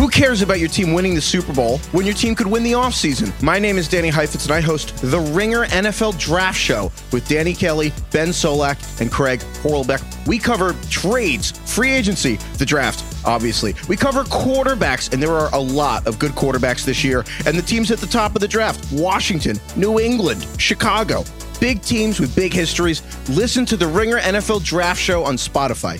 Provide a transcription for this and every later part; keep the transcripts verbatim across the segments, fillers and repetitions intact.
Who cares about your team winning the Super Bowl when your team could win the offseason? My name is Danny Heifetz, and I host the Ringer N F L Draft Show with Danny Kelly, Ben Solak, and Craig Horlbeck. We cover trades, free agency, the draft, obviously. We cover quarterbacks, and there are a lot of good quarterbacks this year. And the teams at the top of the draft: Washington, New England, Chicago. Big teams with big histories. Listen to the Ringer N F L Draft Show on Spotify.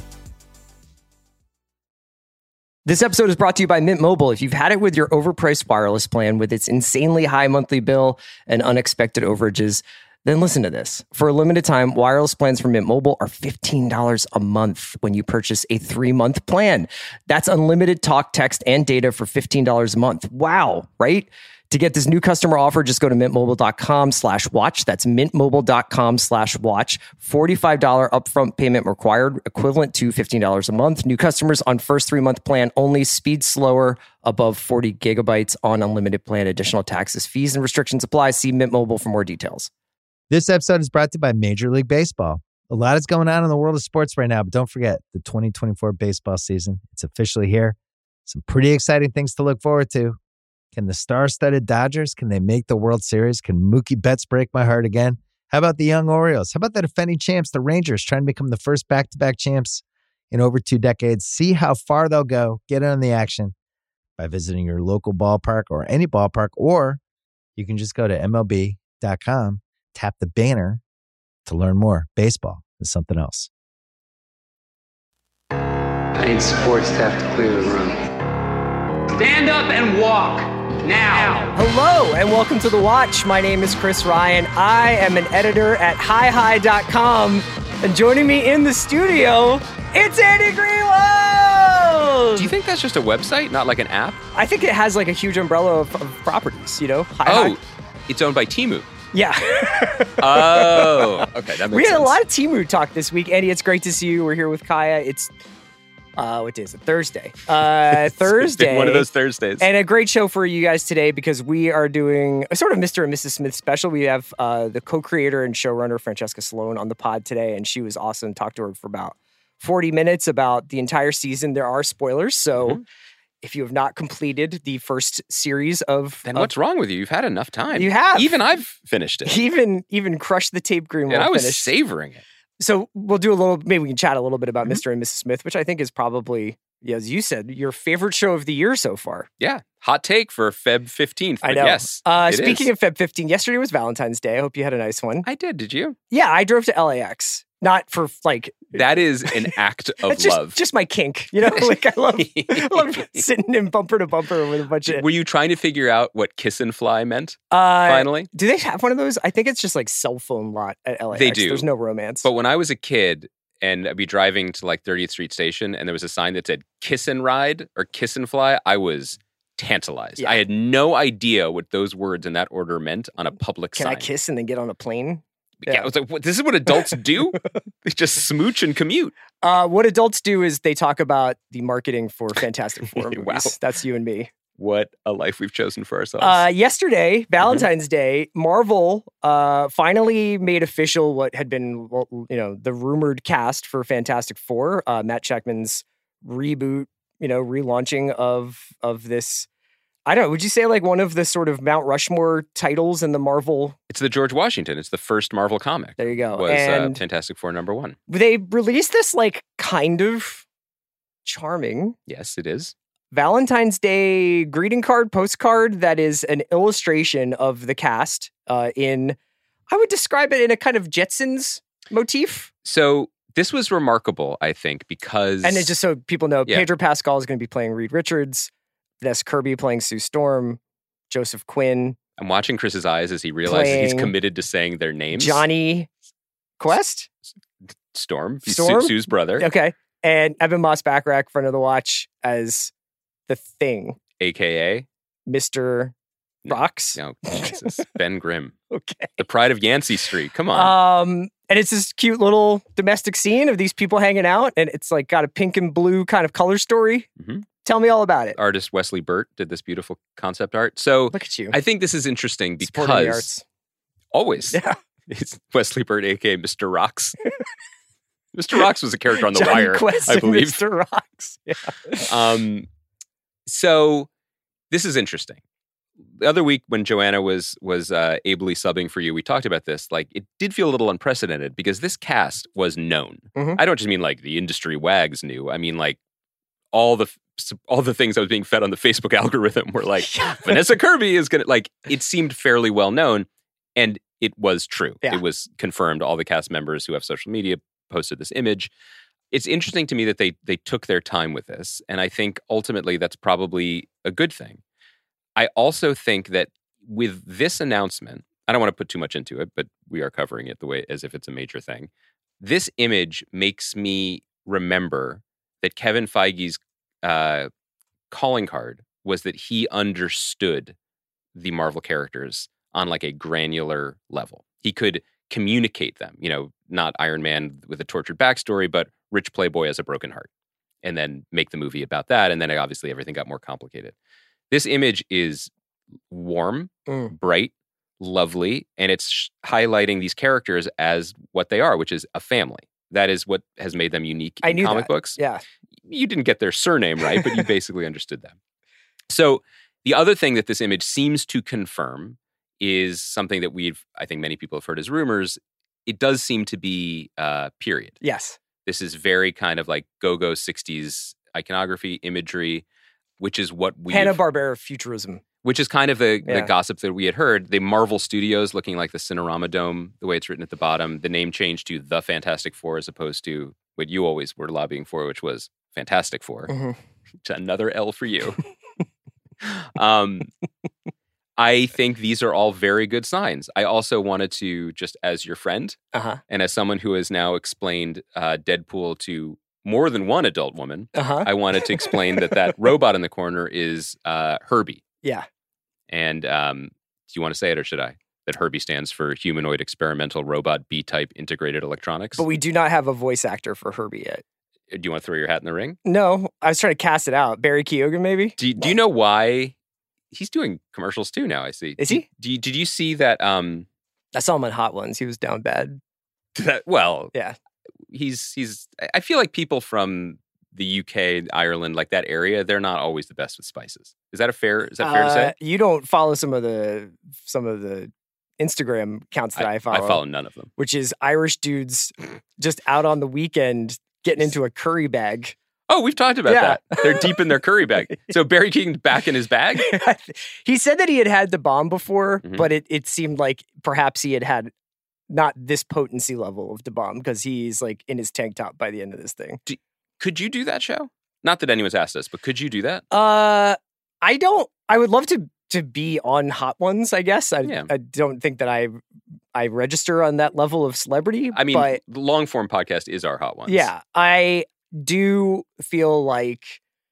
This episode is brought to you by Mint Mobile. If you've had it with your overpriced wireless plan with its insanely high monthly bill and unexpected overages, then listen to this. For a limited time, wireless plans from Mint Mobile are fifteen dollars a month when you purchase a three-month plan. That's unlimited talk, text, and data for fifteen dollars a month. Wow, right? To get this new customer offer, just go to mintmobile.com slash watch. That's mintmobile.com slash watch. forty-five dollars upfront payment required, equivalent to fifteen dollars a month. New customers on first three-month plan only. Speed slower, above forty gigabytes on unlimited plan. Additional taxes, fees, and restrictions apply. See Mint Mobile for more details. This episode is brought to you by Major League Baseball. A lot is going on in the world of sports right now, but don't forget the twenty twenty-four baseball season. It's officially here. Some pretty exciting things to look forward to. Can the star-studded Dodgers, can they make the World Series? Can Mookie Betts break my heart again? How about the young Orioles? How about the defending champs, the Rangers, trying to become the first back-to-back champs in over two decades? See how far they'll go. Get in on the action by visiting your local ballpark or any ballpark, or you can just go to M L B dot com, tap the banner to learn more. Baseball is something else. I need support staff to clear the room. Stand up and walk. Now. Hello and welcome to The Watch. My name is Chris Ryan. I am an editor at hi hi dot com, and joining me in the studio, it's Andy Greenwald! Do you think that's just a website, not like an app? I think it has like a huge umbrella of, of properties, you know? Hi, oh, hi. It's owned by Temu. Yeah. Oh, okay, that makes We had sense. a lot of Temu talk this week. Andy, it's great to see you. We're here with Kaya. It's Uh, what day is it? Thursday. Uh, Thursday. It's been one of those Thursdays. And a great show for you guys today because we are doing a sort of Mister and Missus Smith special. We have uh, the co-creator and showrunner Francesca Sloan on the pod today, and she was awesome. Talked to her for about forty minutes about the entire season. There are spoilers, so mm-hmm. if you have not completed the first series of... Then of, what's wrong with you? You've had enough time. You have. Even I've finished it. Even even crushed the tape, Greenwald. And I was finished. savoring it. So we'll do a little, maybe we can chat a little bit about Mm-hmm. Mister and Missus Smith, which I think is probably, yeah, as you said, your favorite show of the year so far. Yeah. Hot take for February fifteenth. I know. Yes. Uh, it speaking is. of February fifteenth, yesterday was Valentine's Day. I hope you had a nice one. I did. Did you? Yeah, I drove to L A X. Not for like... That is an act of That's just, love. just my kink. You know, like I love, I love sitting in bumper to bumper with a bunch of... Were you trying to figure out what kiss and fly meant, uh, finally? Do they have one of those? I think it's just like cell phone lot at L A X. They do. There's no romance. But when I was a kid and I'd be driving to like thirtieth Street Station and there was a sign that said kiss and ride or kiss and fly, I was tantalized. Yeah. I had no idea what those words in that order meant on a public Can sign. I kiss and then get on a plane? Yeah, I was like, what, this is what adults do? They just smooch and commute. Uh, what adults do is they talk about the marketing for Fantastic Four movies. Wow. That's you and me. What a life we've chosen for ourselves. Uh, yesterday, Valentine's mm-hmm. Day, Marvel uh, finally made official what had been, well, you know, the rumored cast for Fantastic Four. Uh, Matt Shakman's reboot, you know, relaunching of of this. I don't know. Would you say like one of the sort of Mount Rushmore titles in the Marvel? It's the George Washington. It's the first Marvel comic. There you go. Was and uh, Fantastic Four number one. They released this like kind of charming. Yes, it is. Valentine's Day greeting card, postcard that is an illustration of the cast uh, in, I would describe it in a kind of Jetsons motif. So this was remarkable, I think, because... And it's just so people know, Yeah. Pedro Pascal is going to be playing Reed Richards, Vanessa Kirby playing Sue Storm, Joseph Quinn. I'm watching Chris's eyes as he realizes he's Playing committed to saying their names. Johnny Quest? Storm. He's Storm? Su- Sue's brother. Okay. And Evan Moss Backrack, front of the watch, as the Thing, A K A Mister Rocks. No, Jesus. Ben Grimm. Okay. The pride of Yancey Street. Come on. Um, and it's this cute little domestic scene of these people hanging out, and it's like got a pink and blue kind of color story. Mm-hmm. Tell me all about it. Artist Wesley Burt did this beautiful concept art. So Look at you. I think this is interesting Supporting the because arts. always Yeah. it's Wesley Burt, A K A Mister Rocks. Mister Rocks was a character on The Johnny Wire, Quest I and believe. Mister Rocks. Yeah. Um, So this is interesting. The other week when Joanna was was uh, ably subbing for you, we talked about this. Like, it did feel a little unprecedented because this cast was known. Mhm. I don't just mean like the industry wags knew. I mean like all the all the things that was being fed on the Facebook algorithm were like, Vanessa Kirby is gonna, like, it seemed fairly well known, and it was true. Yeah. It was confirmed. All the cast members who have social media posted this image. It's interesting to me that they they took their time with this, and I think ultimately that's probably a good thing. I also think that with this announcement, I don't want to put too much into it, but we are covering it the way as if it's a major thing. This image makes me remember that Kevin Feige's uh, calling card was that he understood the Marvel characters on like a granular level. He could communicate them, you know, not Iron Man with a tortured backstory, but rich playboy has a broken heart, and then make the movie about that. And then obviously everything got more complicated. This image is warm, Mm. bright, lovely, and it's sh- highlighting these characters as what they are, which is a family. That is what has made them unique I in knew comic that. books. Yeah. You didn't get their surname right, but you basically understood them. So the other thing that this image seems to confirm is something that we've, I think many people have heard as rumors. It does seem to be uh, period. Yes. This is very kind of like go-go sixties iconography, imagery, which is what we Hanna-Barbera futurism. which is kind of the, Yeah. the gossip that we had heard. The Marvel Studios looking like the Cinerama Dome, the way it's written at the bottom, the name changed to The Fantastic Four as opposed to what you always were lobbying for, which was Fantastic Four. Mhm. Another L for you. um, I think these are all very good signs. I also wanted to, just as your friend Uh-huh. and as someone who has now explained uh, Deadpool to more than one adult woman, Uh-huh. I wanted to explain that that robot in the corner is uh, Herbie. Yeah. And um, do you want to say it or should I? That Herbie stands for Humanoid Experimental Robot B-Type Integrated Electronics. But we do not have a voice actor for Herbie yet. Do you want to throw your hat in the ring? No, I was trying to cast it out. Barry Keoghan, maybe? Do you, do you know why he's doing commercials too now? I see. Is he? Do you, did you see that? Um, I saw him on Hot Ones. He was down bad. that well, Yeah. he's he's. I feel like people from the U K, Ireland, like that area, they're not always the best with spices. Is that a fair? Is that fair to Uh, say? You don't follow some of the some of the Instagram accounts that I, follow, I follow none of them. which is Irish dudes just out on the weekend getting into a curry bag. Oh, we've talked about Yeah. that. They're deep in their curry bag. So Barry Keoghan's back in his bag. He said that he had had the bomb before, Mhm. but it, it seemed like perhaps he had had not this potency level of the bomb because he's like in his tank top by the end of this thing. Could you do that show? Not that anyone's asked us, but could you do that? Uh, I don't. I would love to to be on Hot Ones. I guess I, Yeah. I don't think that I I register on that level of celebrity. I mean, but the long form podcast is our hot ones. yeah, I do feel like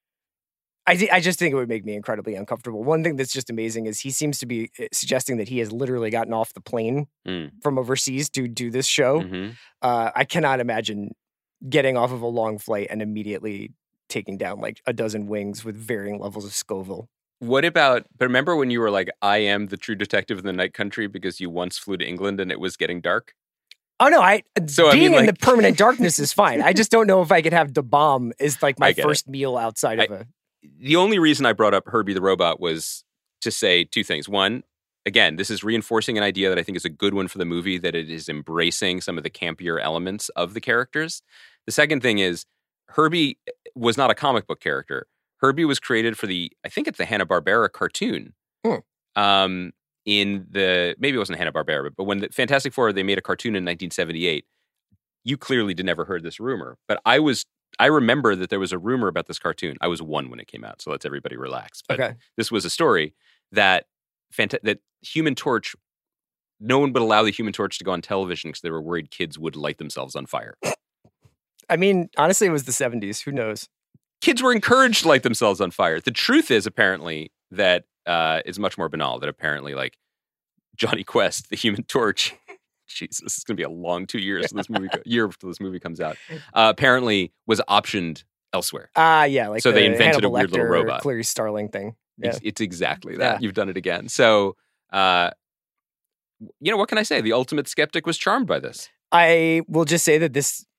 I thi- I just think it would make me incredibly uncomfortable. One thing that's just amazing is he seems to be uh, suggesting that he has literally gotten off the plane Mm. from overseas to do this show. Mhm. Uh, I cannot imagine getting off of a long flight and immediately taking down like a dozen wings with varying levels of Scoville. What about, but remember when you were like, I am the true detective in the night country because you once flew to England and it was getting dark? Oh no, I So, I being mean, in like- the permanent darkness is fine. I just don't know if I could have the bomb is like I my get first meal outside of I- a The only reason I brought up Herbie the Robot was to say two things. One, again, this is reinforcing an idea that I think is a good one for the movie, that it is embracing some of the campier elements of the characters. The second thing is Herbie was not a comic book character. Herbie was created for the, I think it's the Hanna-Barbera cartoon. Hmm. Um, in the, maybe it wasn't Hanna-Barbera, but, but when the Fantastic Four, they made a cartoon in nineteen seventy-eight, you clearly did never heard this rumor, but I was, I remember that there was a rumor about this cartoon. I was one when it came out, so let's everybody relax. But okay. this was a story that Fanta- that Human Torch, no one would allow the Human Torch to go on television because they were worried kids would light themselves on fire. I mean, honestly, it was the seventies. Who knows? Kids were encouraged to light themselves on fire. The truth is apparently that uh, it's much more banal. That apparently, like Johnny Quest, the Human Torch. Jesus, this is going to be a long two years till this movie co- year till this movie comes out. Uh, apparently, was optioned elsewhere. Ah, yeah, like So they the invented a Hannibal weird little Lecter, robot. Clarice Starling thing. Yeah. It's, it's exactly that. Yeah. You've done it again. So, uh, you know, what can I say? The ultimate skeptic was charmed by this. I will just say that this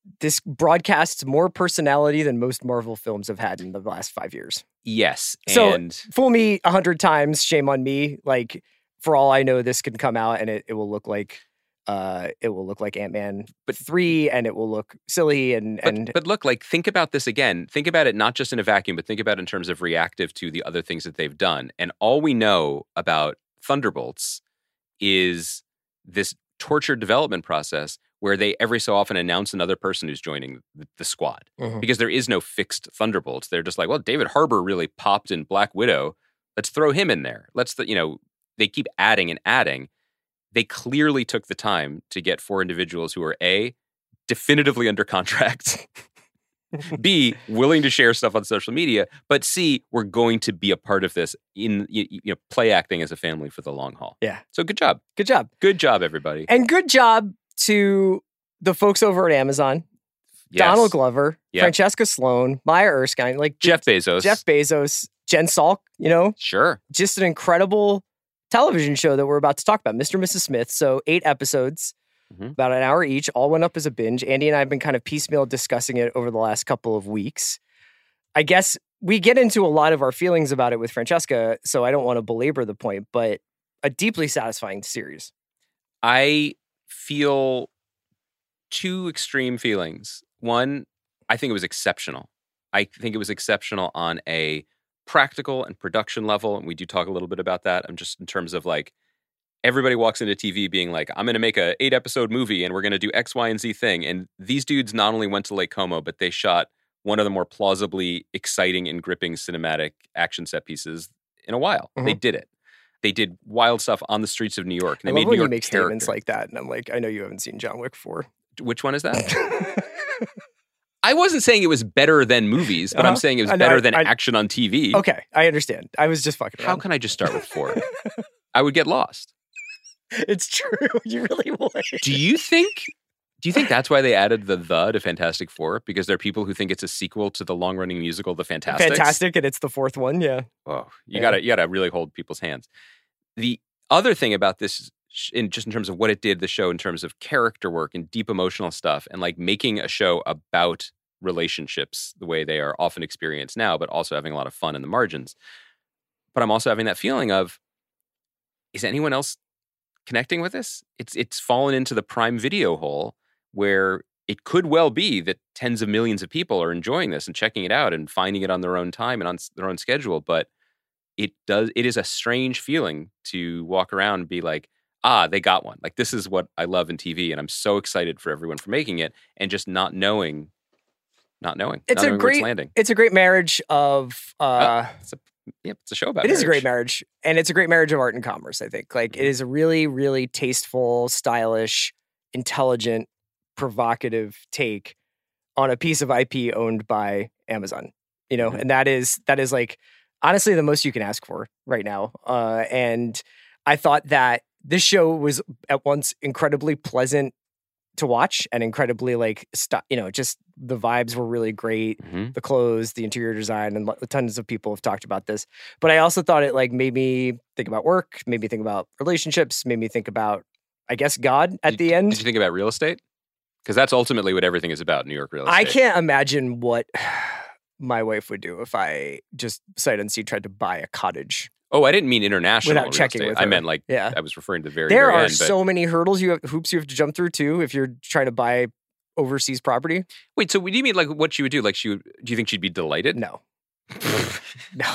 this broadcasts more personality than most Marvel films have had in the last five years. Yes. So and fool me a hundred times, shame on me. Like, for all I know, this can come out and it, it will look like uh, it will look like Ant-Man but three, and it will look silly. And but, and but look, like, think about this again. Think about it not just in a vacuum, but think about it in terms of reactive to the other things that they've done. And all we know about Thunderbolts is this tortured development process where they every so often announce another person who's joining the, the squad. Mhm. Because there is no fixed Thunderbolts. They're just like, well, David Harbour really popped in Black Widow. Let's throw him in there. Let's, the, you know, they keep adding and adding. They clearly took the time to get four individuals who are A, definitively under contract, B, willing to share stuff on social media, but C, we're going to be a part of this in, you, you know, play acting as a family for the long haul. Yeah. So good job. good job. Good job, everybody. And good job to the folks over at Amazon. Yes. Donald Glover, Yep. Francesca Sloan, Maya Erskine, like Jeff Bezos. Jeff Bezos, Jen Salk, you know, Sure. just an incredible television show that we're about to talk about, Mister and Missus Smith. So eight episodes, Mhm. about an hour each, all went up as a binge. Andy and I have been kind of piecemeal discussing it over the last couple of weeks. I guess we get into a lot of our feelings about it with Francesca, so I don't want to belabor the point, but a deeply satisfying series. I feel two extreme feelings. One, I think it was exceptional. I think it was exceptional on a practical and production level, and we do talk a little bit about that. I'm just in terms of like, everybody walks into T V being like, I'm going to make a eight episode movie and we're going to do X, Y, and Z thing. And these dudes not only went to Lake Como, but they shot one of the more plausibly exciting and gripping cinematic action set pieces in a while. Mhm. They did it. They did wild stuff on the streets of New York. And I they love made when New you York make statements characters. like that, and I'm like, I know you haven't seen John Wick four. Which one is that? I wasn't saying it was better than movies, but Uh-huh. I'm saying it was I know, better I- than I- action on T V. Okay, I understand. I was just fucking How around. can I just start with four? I would get lost. It's true. You really would. Do you think do you think that's why they added the the to Fantastic Four? Because there are people who think it's a sequel to the long running musical The Fantastics? Fantastic, and it's the fourth one. Yeah. Oh, you Yeah. gotta you gotta really hold people's hands. The other thing about this sh- in just in terms of what it did, the show, in terms of character work and deep emotional stuff, and like making a show about relationships the way they are often experienced now, but also having a lot of fun in the margins. But I'm also having that feeling of, is anyone else connecting with this? It's it's fallen into the Prime Video hole where it could well be that tens of millions of people are enjoying this and checking it out and finding it on their own time and on s- their own schedule. But it does. It is a strange feeling to walk around and be like, ah, they got one. Like, this is what I love in T V, and I'm so excited for everyone for making it, and just not knowing, not knowing. It's not a knowing where great- it's landing. It's a great marriage of. Uh, It's a, yep, it's a show about. It is a great marriage. marriage, and it's a great marriage of art and commerce. I think, like, it is a really, really tasteful, stylish, intelligent, provocative take on a piece of I P owned by Amazon. You know, Mhm. and that is that is like honestly the most you can ask for right now. Uh, and I thought that this show was at once incredibly pleasant to watch and incredibly like st- you know, just the vibes were really great. Mhm. The clothes, the interior design, and lo- tons of people have talked about this. But I also thought it like made me think about work, made me think about relationships, made me think about, I guess, God at Did- the end. Did you think about real estate? Because that's ultimately what everything is about. New York real estate. I can't imagine what my wife would do if I just sight unseen tried to buy a cottage. Oh, I didn't mean international Without real checking estate. with I her. meant like Yeah. I was referring to the very, There very are end. But so many hurdles you have, hoops you have to jump through too if you're trying to buy overseas property. wait, so what do you mean like what she would do? Like she would? Do you think she'd be delighted? No, no.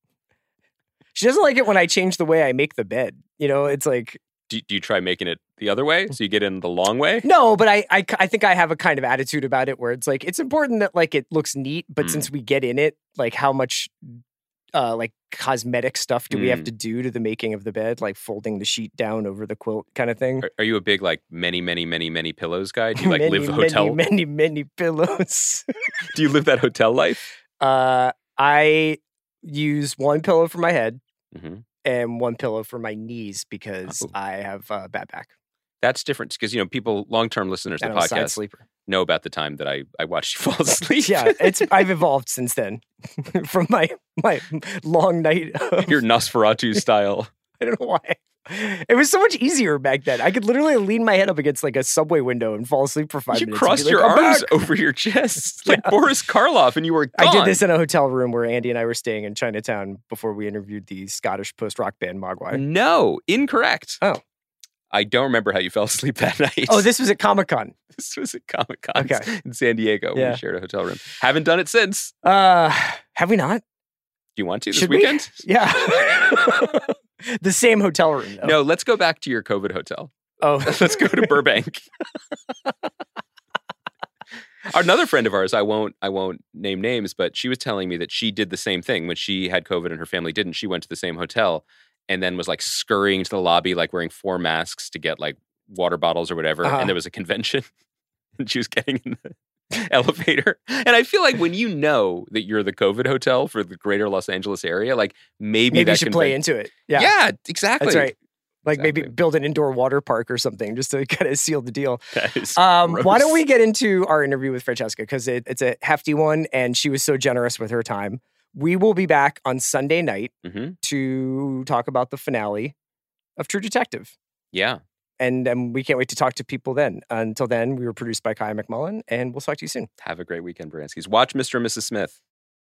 She doesn't like it when I change the way I make the bed. You know, it's like Do, do you try making it the other way so you get in the long way? no, but I, I I think I have a kind of attitude about it where it's like it's important that like it looks neat, but Mm. since we get in it, like how much uh like cosmetic stuff do we have Mm. to do to the making of the bed, like folding the sheet down over the quilt kind of thing? Are, are you a big like many, many, many, many pillows guy? Do you like many, live the hotel? many, many, many pillows. Do you live that hotel life? uh, I use one pillow for my head hmm and one pillow for my knees because Oh. I have uh, bad back That's different because you know people, long-term listeners to and the I'm a side podcast, sleeper. know about the time that I I watched you fall asleep. Yeah, it's I've evolved since then from my my long night. Of, your Nosferatu style. I don't know why. It was so much easier back then. I could literally lean my head up against like a subway window and fall asleep for five You minutes. crossed like, your "I'm arms back." over your chest like Boris Karloff, and you were gone. I did this in a hotel room where Andy and I were staying in Chinatown before we interviewed the Scottish post-rock band Mogwai. No, incorrect. Oh. I don't remember how you fell asleep that night. Oh, this was at Comic-Con. This was at Comic-Con Okay. in San Diego. Yeah. We shared a hotel room. Haven't done it since. Uh, have we not? Do you want to this Should weekend? We? Yeah. The same hotel room, though. No, let's go back to your COVID hotel. Oh. Let's go to Burbank. Another friend of ours, I won't I won't name names, but she was telling me that she did the same thing when she had COVID and her family didn't. She went to the same hotel and then was like scurrying to the lobby, like wearing four masks to get like water bottles or whatever. Uh-huh. And there was a convention and she was getting in the elevator. And I feel like when you know that you're the COVID hotel for the greater Los Angeles area, like maybe, Maybe that you should conven- play into it. Yeah. Yeah, exactly. That's right. Like maybe Exactly. build an indoor water park or something just to kind of seal the deal. That is Um, gross. why don't we get into our interview with Francesca? Because it, it's a hefty one and she was so generous with her time. We will be back on Sunday night Mhm. to talk about the finale of True Detective. Yeah. And um, we can't wait to talk to people then. Until then, we were produced by Kaya McMullen, and we'll talk to you soon. Have a great weekend, Baranskis. Watch Mister and Missus Smith.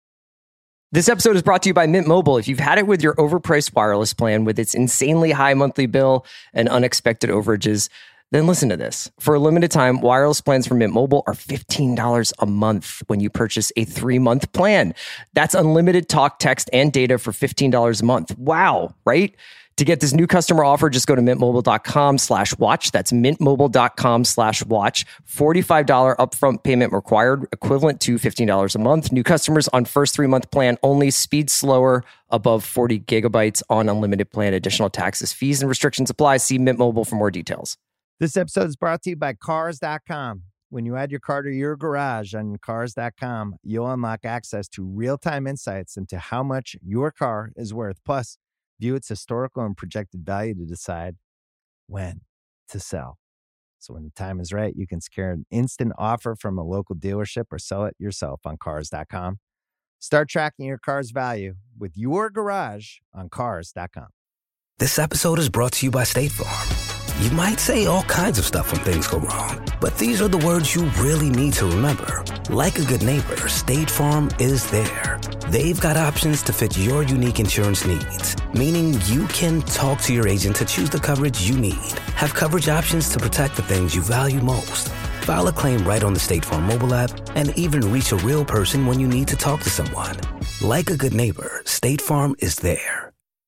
This episode is brought to you by Mint Mobile. If you've had it with your overpriced wireless plan with its insanely high monthly bill and unexpected overages, then listen to this. For a limited time, wireless plans from Mint Mobile are fifteen dollars a month when you purchase a three-month plan. That's unlimited talk, text, and data for fifteen dollars a month. Wow, right? To get this new customer offer, just go to mintmobile.com slash watch. That's mintmobile.com slash watch. forty-five dollars upfront payment required, equivalent to fifteen dollars a month. New customers on first three-month plan only. Speed slower, above forty gigabytes on unlimited plan. Additional taxes, fees, and restrictions apply. See Mint Mobile for more details. This episode is brought to you by Cars dot com. When you add your car to your garage on Cars dot com, you'll unlock access to real-time insights into how much your car is worth. Plus, view its historical and projected value to decide when to sell. So when the time is right, you can secure an instant offer from a local dealership or sell it yourself on Cars dot com. Start tracking your car's value with your garage on Cars dot com. This episode is brought to you by State Farm. You might say all kinds of stuff when things go wrong, but these are the words you really need to remember. Like a good neighbor, State Farm is there. They've got options to fit your unique insurance needs, meaning you can talk to your agent to choose the coverage you need. Have coverage options to protect the things you value most. File a claim right on the State Farm mobile app and even reach a real person when you need to talk to someone. Like a good neighbor, State Farm is there.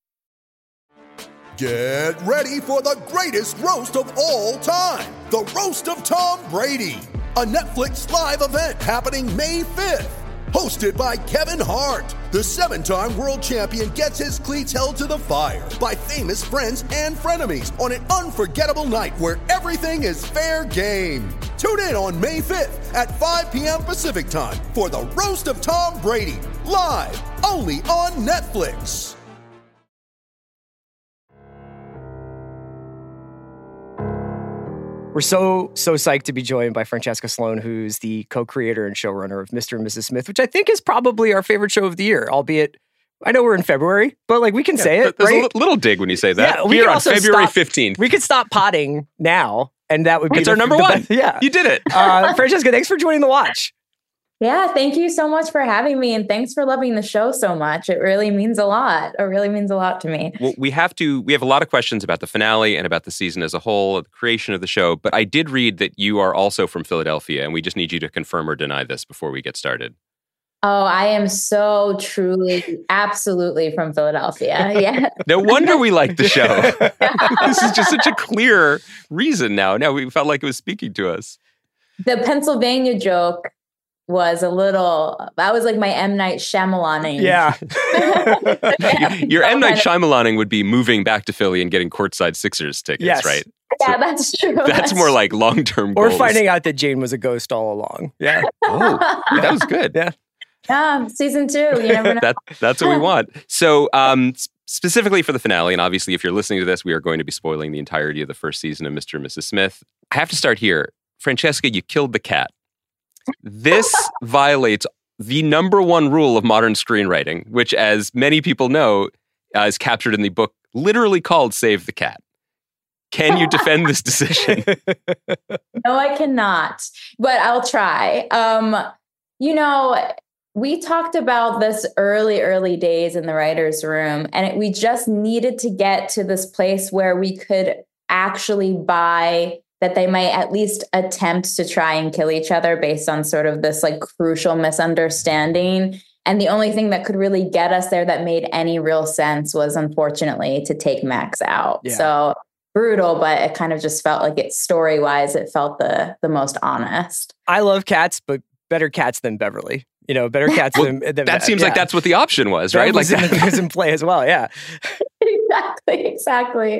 Get ready for the greatest roast of all time, the Roast of Tom Brady, a Netflix live event happening May fifth. Hosted by Kevin Hart, the seven-time world champion gets his cleats held to the fire by famous friends and frenemies on an unforgettable night where everything is fair game. Tune in on May fifth at five p.m. Pacific time for the Roast of Tom Brady, live only on Netflix. We're so, so psyched to be joined by Francesca Sloan, who's the co-creator and showrunner of Mister and Missus Smith, which I think is probably our favorite show of the year, albeit I know we're in February, but like we can say it, There's right? a li- little dig when you say that. Yeah, we Here can on also February stop- fifteenth. We could stop potting now, and that would be It's the- our number the one. best- Yeah. You did it. uh, Francesca, thanks for joining The Watch. Yeah, thank you so much for having me. And thanks for loving the show so much. It really means a lot. It really means a lot to me. Well, we have to, we have a lot of questions about the finale and about the season as a whole, the creation of the show. But I did read that you are also from Philadelphia, and we just need you to confirm or deny this before we get started. Oh, I am so truly, absolutely from Philadelphia. Yeah. No wonder we like the show. This is just such a clear reason now. Now we felt like it was speaking to us. The Pennsylvania joke was a little, that was like my M. Night Shyamalan. Yeah. Your M. Night Shyamalan would be moving back to Philly and getting courtside Sixers tickets, Yes. right? Yeah, that's true. That's more like long-term Or goals. finding out that Jane was a ghost all along. Yeah. Oh, that was good. Yeah. Yeah, season two. You never know. that, that's what we want. So um, s- specifically for the finale, and obviously if you're listening to this, we are going to be spoiling the entirety of the first season of Mister and Missus Smith. I have to start here. Francesca, you killed the cat. This violates the number one rule of modern screenwriting, which, as many people know, uh, is captured in the book literally called Save the Cat. Can you defend this decision? No, I cannot, but I'll try. Um, you know, we talked about this early, early days in the writer's room, and it, we just needed to get to this place where we could actually buy that they might at least attempt to try and kill each other based on sort of this like crucial misunderstanding. And the only thing that could really get us there that made any real sense was, unfortunately, to take Max out. Yeah. So brutal, but it kind of just felt like it story-wise, it felt the the most honest. I love cats, but better cats than Beverly. You know, better cats well, than, than that seems yeah. like that's what the option was, that right? Was like in, that was in play as well. Yeah. Exactly. Exactly.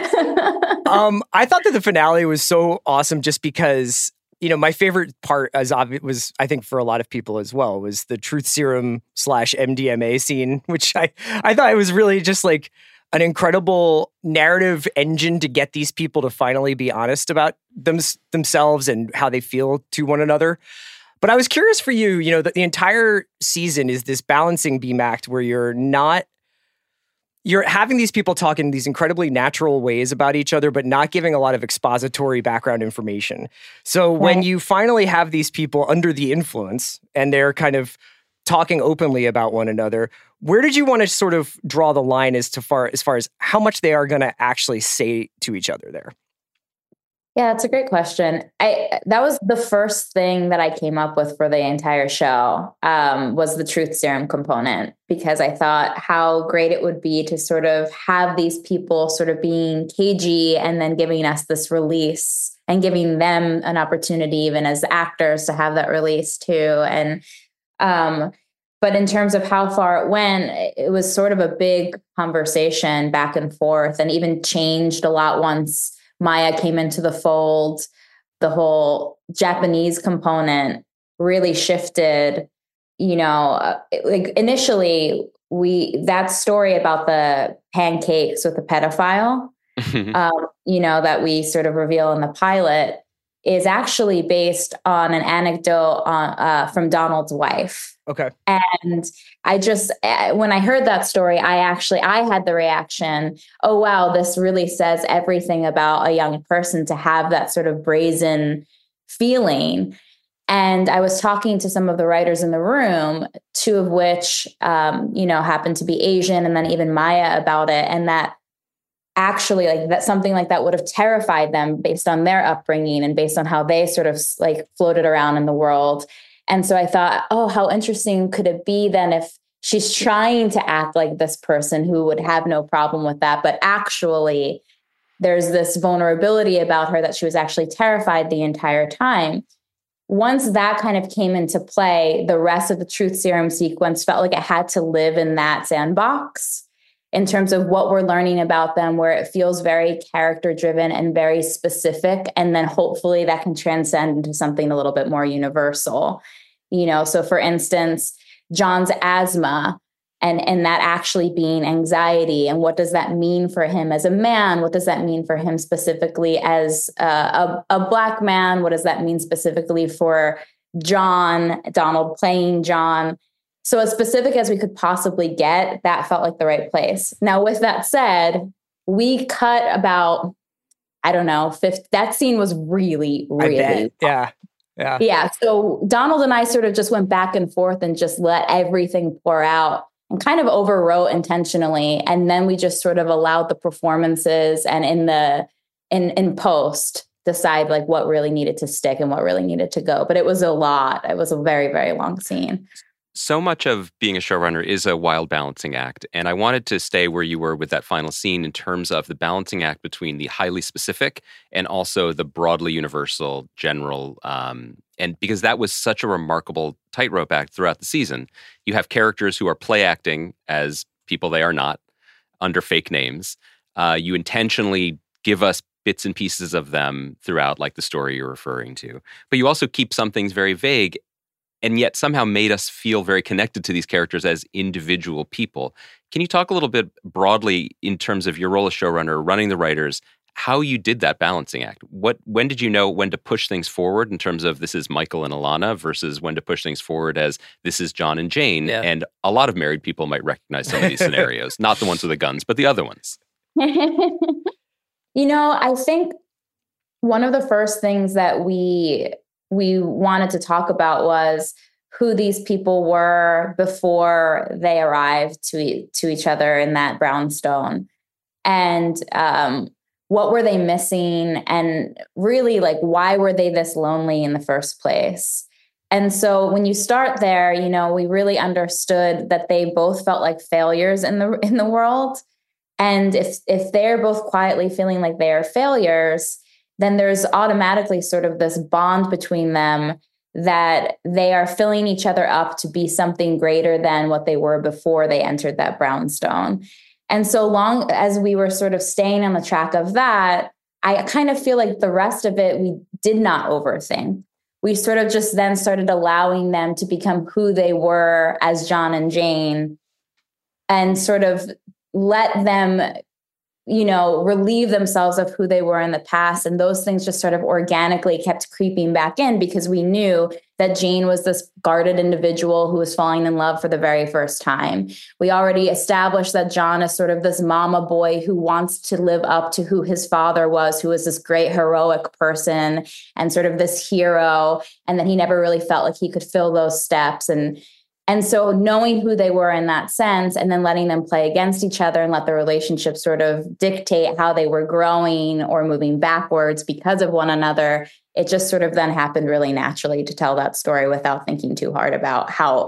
um, I thought that the finale was so awesome just because, you know, my favorite part as obvious was, I think for a lot of people as well, was the truth serum slash M D M A scene, which I, I thought it was really just like an incredible narrative engine to get these people to finally be honest about them, themselves and how they feel to one another. But I was curious for you, you know, that the entire season is this balancing beam act where you're not, you're having these people talk in these incredibly natural ways about each other, but not giving a lot of expository background information. So right. when you finally have these people under the influence and they're kind of talking openly about one another, where did you want to sort of draw the line as to far as far as how much they are going to actually say to each other there? Yeah, that's a great question. I that was the first thing that I came up with for the entire show, um, was the truth serum component, because I thought how great it would be to sort of have these people sort of being cagey and then giving us this release and giving them an opportunity, even as actors, to have that release too. And um, but in terms of how far it went, it was sort of a big conversation back and forth, and even changed a lot once Maya came into the fold. The whole Japanese component really shifted. You know, uh, like initially, we that story about the pancakes with the pedophile, um, you know, that we sort of reveal in the pilot, is actually based on an anecdote on, uh, from Donald's wife. Okay. And I just, when I heard that story, I actually, I had the reaction, oh, wow, this really says everything about a young person to have that sort of brazen feeling. And I was talking to some of the writers in the room, two of which, um, you know, happened to be Asian, and then even Maya about it. And that actually, like, that something like that would have terrified them based on their upbringing and based on how they sort of like floated around in the world. And so I thought, oh, how interesting could it be then if she's trying to act like this person who would have no problem with that, but actually there's this vulnerability about her that she was actually terrified the entire time. Once that kind of came into play, the rest of the truth serum sequence felt like it had to live in that sandbox in terms of what we're learning about them, where it feels very character driven and very specific. And then hopefully that can transcend into something a little bit more universal. You know, so for instance, John's asthma and, and that actually being anxiety. And what does that mean for him as a man? What does that mean for him specifically as a, a, a Black man? What does that mean specifically for John, Donald playing John? So as specific as we could possibly get, that felt like the right place. Now, with that said, we cut about, I don't know, fifty, that scene was really, really, yeah, yeah. Yeah. So Donald and I sort of just went back and forth and just let everything pour out and kind of overwrote intentionally. And then we just sort of allowed the performances and in the, in, in post, decide like what really needed to stick and what really needed to go. But it was a lot. It was a very, very long scene. So much of being a showrunner is a wild balancing act. And I wanted to stay where you were with that final scene in terms of the balancing act between the highly specific and also the broadly universal, general. Um, and because that was such a remarkable tightrope act throughout the season. You have characters who are play acting as people they are not under fake names. Uh, you intentionally give us bits and pieces of them throughout, like the story you're referring to. But you also keep some things very vague, and yet somehow made us feel very connected to these characters as individual people. Can you talk a little bit broadly in terms of your role as showrunner, running the writers, how you did that balancing act? What, when did you know when to push things forward in terms of this is Michael and Alana versus when to push things forward as this is John and Jane? Yeah. And a lot of married people might recognize some of these scenarios, not the ones with the guns, but the other ones. You know, I think one of the first things that we we wanted to talk about was who these people were before they arrived to e- to each other in that brownstone, and um, what were they missing, and really, like, why were they this lonely in the first place? And so when you start there, you know, we really understood that they both felt like failures in the in the world. And if if they're both quietly feeling like they are failures, then there's automatically sort of this bond between them that they are filling each other up to be something greater than what they were before they entered that brownstone. And so long as we were sort of staying on the track of that, I kind of feel like the rest of it, we did not overthink. We sort of just then started allowing them to become who they were as John and Jane, and sort of let them, you know, relieve themselves of who they were in the past. And those things just sort of organically kept creeping back in, because we knew that Jane was this guarded individual who was falling in love for the very first time. We already established that John is sort of this mama boy who wants to live up to who his father was, who was this great heroic person and sort of this hero. And that he never really felt like he could fill those steps. And And so knowing who they were in that sense, and then letting them play against each other and let the relationship sort of dictate how they were growing or moving backwards because of one another, it just sort of then happened really naturally to tell that story without thinking too hard about how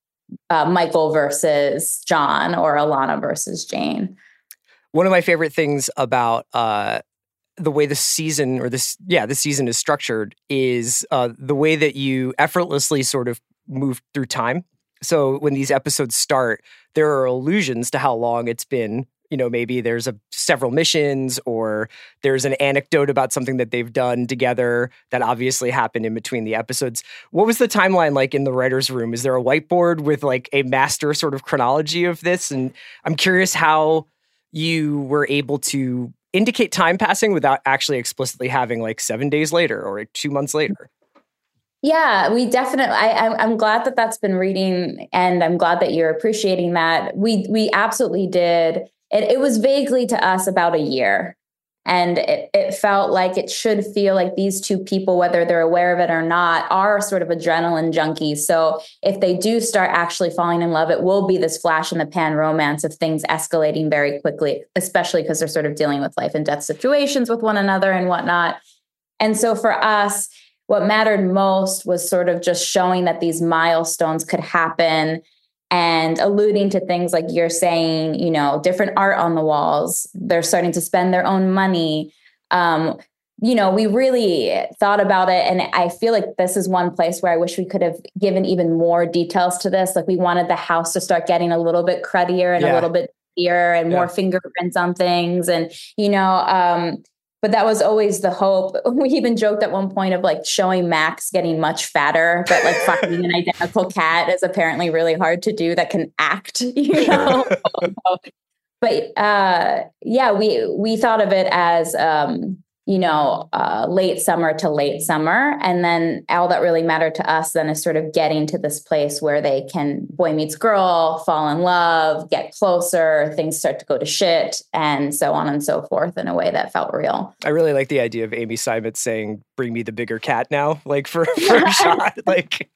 uh, Michael versus John or Alana versus Jane. One of my favorite things about uh, the way the season or this, yeah, the season is structured is uh, the way that you effortlessly sort of move through time. So when these episodes start, there are allusions to how long it's been. You know, maybe there's a several missions, or there's an anecdote about something that they've done together that obviously happened in between the episodes. What was the timeline like in the writer's room? Is there a whiteboard with like a master sort of chronology of this? And I'm curious how you were able to indicate time passing without actually explicitly having like seven days later or like two months later. Yeah, we definitely, I, I'm glad that that's been reading, and I'm glad that you're appreciating that. We we absolutely did. It, it was vaguely to us about a year. And it, it felt like it should feel like these two people, whether they're aware of it or not, are sort of adrenaline junkies. So if they do start actually falling in love, it will be this flash in the pan romance of things escalating very quickly, especially because they're sort of dealing with life and death situations with one another and whatnot. And so for us, what mattered most was sort of just showing that these milestones could happen and alluding to things like you're saying, you know, different art on the walls. They're starting to spend their own money. Um, you know, we really thought about it. And I feel like this is one place where I wish we could have given even more details to this. Like we wanted the house to start getting a little bit cruddier and yeah. a little bit deeper and yeah. more fingerprints on things. And, you know, um, but that was always the hope. We even joked at one point of like showing Max getting much fatter, but like finding an identical cat is apparently really hard to do that can act, you know? But uh, yeah, we, we thought of it as, um, you know, uh, late summer to late summer. And then all that really mattered to us then is sort of getting to this place where they can boy meets girl, fall in love, get closer, things start to go to shit, and so on and so forth in a way that felt real. I really like the idea of Amy Simon saying, bring me the bigger cat now, like for, for a shot. Like,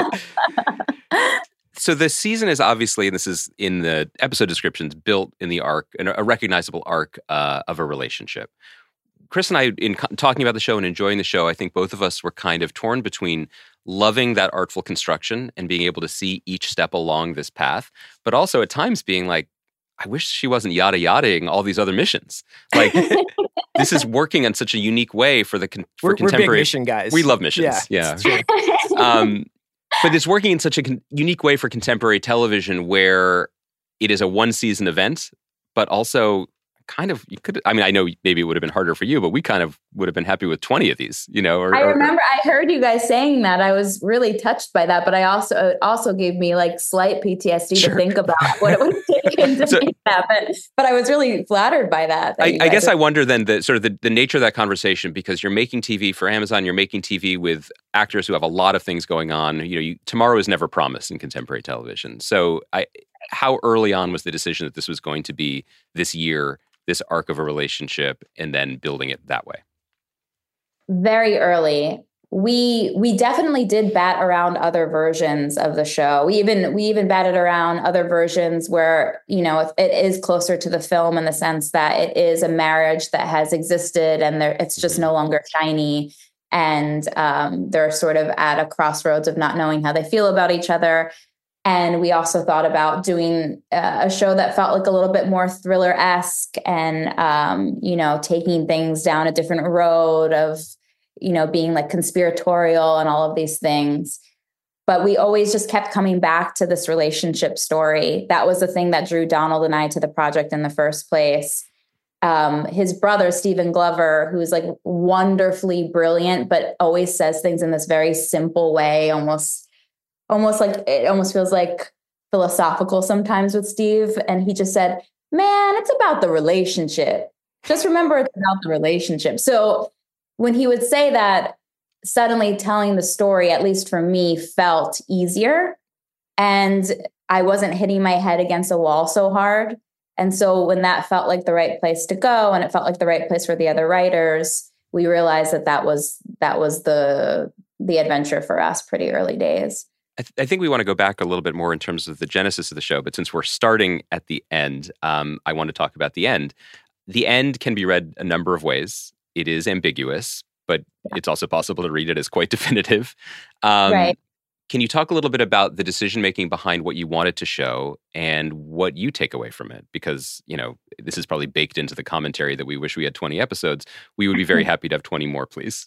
So the season is obviously, and this is in the episode descriptions, built in the arc, a recognizable arc uh, of a relationship. Chris and I, in co- talking about the show and enjoying the show, I think both of us were kind of torn between loving that artful construction and being able to see each step along this path, but also at times being like, I wish she wasn't yada yadaing all these other missions. Like, this is working in such a unique way for the con- for we're, contemporary. We're big mission guys. We love missions. Yeah. yeah. um, but it's working in such a con- unique way for contemporary television where it is a one season event, but also kind of, you could, I mean, I know maybe it would have been harder for you, but we kind of would have been happy with twenty of these, you know? Or, I remember or, I heard you guys saying that. I was really touched by that, but I also, it also gave me like slight P T S D sure. to think about what it would have taken to so, make that. But, but I was really flattered by that. that I, I guess are- I wonder then the sort of the, the nature of that conversation, because you're making T V for Amazon, you're making T V with actors who have a lot of things going on. You know, you, tomorrow is never promised in contemporary television. So I, how early on was the decision that this was going to be this year this arc of a relationship and then building it that way? Very early. We we definitely did bat around other versions of the show. We even we even batted around other versions where, you know, it, it is closer to the film in the sense that it is a marriage that has existed and there, it's just no longer shiny. And um, they're sort of at a crossroads of not knowing how they feel about each other. And we also thought about doing a show that felt like a little bit more thriller-esque and, um, you know, taking things down a different road of, you know, being like conspiratorial and all of these things. But we always just kept coming back to this relationship story. That was the thing that drew Donald and I to the project in the first place. Um, his brother, Stephen Glover, who's like wonderfully brilliant, but always says things in this very simple way, almost, almost like it almost feels like philosophical sometimes with Steve. And he just said, man, it's about the relationship. Just remember it's about the relationship. So when he would say that, suddenly telling the story, at least for me, felt easier. And I wasn't hitting my head against a wall so hard. And so when that felt like the right place to go, and it felt like the right place for the other writers, we realized that that was that was the the adventure for us pretty early days. I, th- I think we want to go back a little bit more in terms of the genesis of the show. But since we're starting at the end, um, I want to talk about the end. The end can be read a number of ways. It is ambiguous, but yeah. It's also possible to read it as quite definitive. Um, right. Can you talk a little bit about the decision-making behind what you wanted to show and what you take away from it? Because, you know, this is probably baked into the commentary that we wish we had twenty episodes. We would be very happy to have twenty more, please.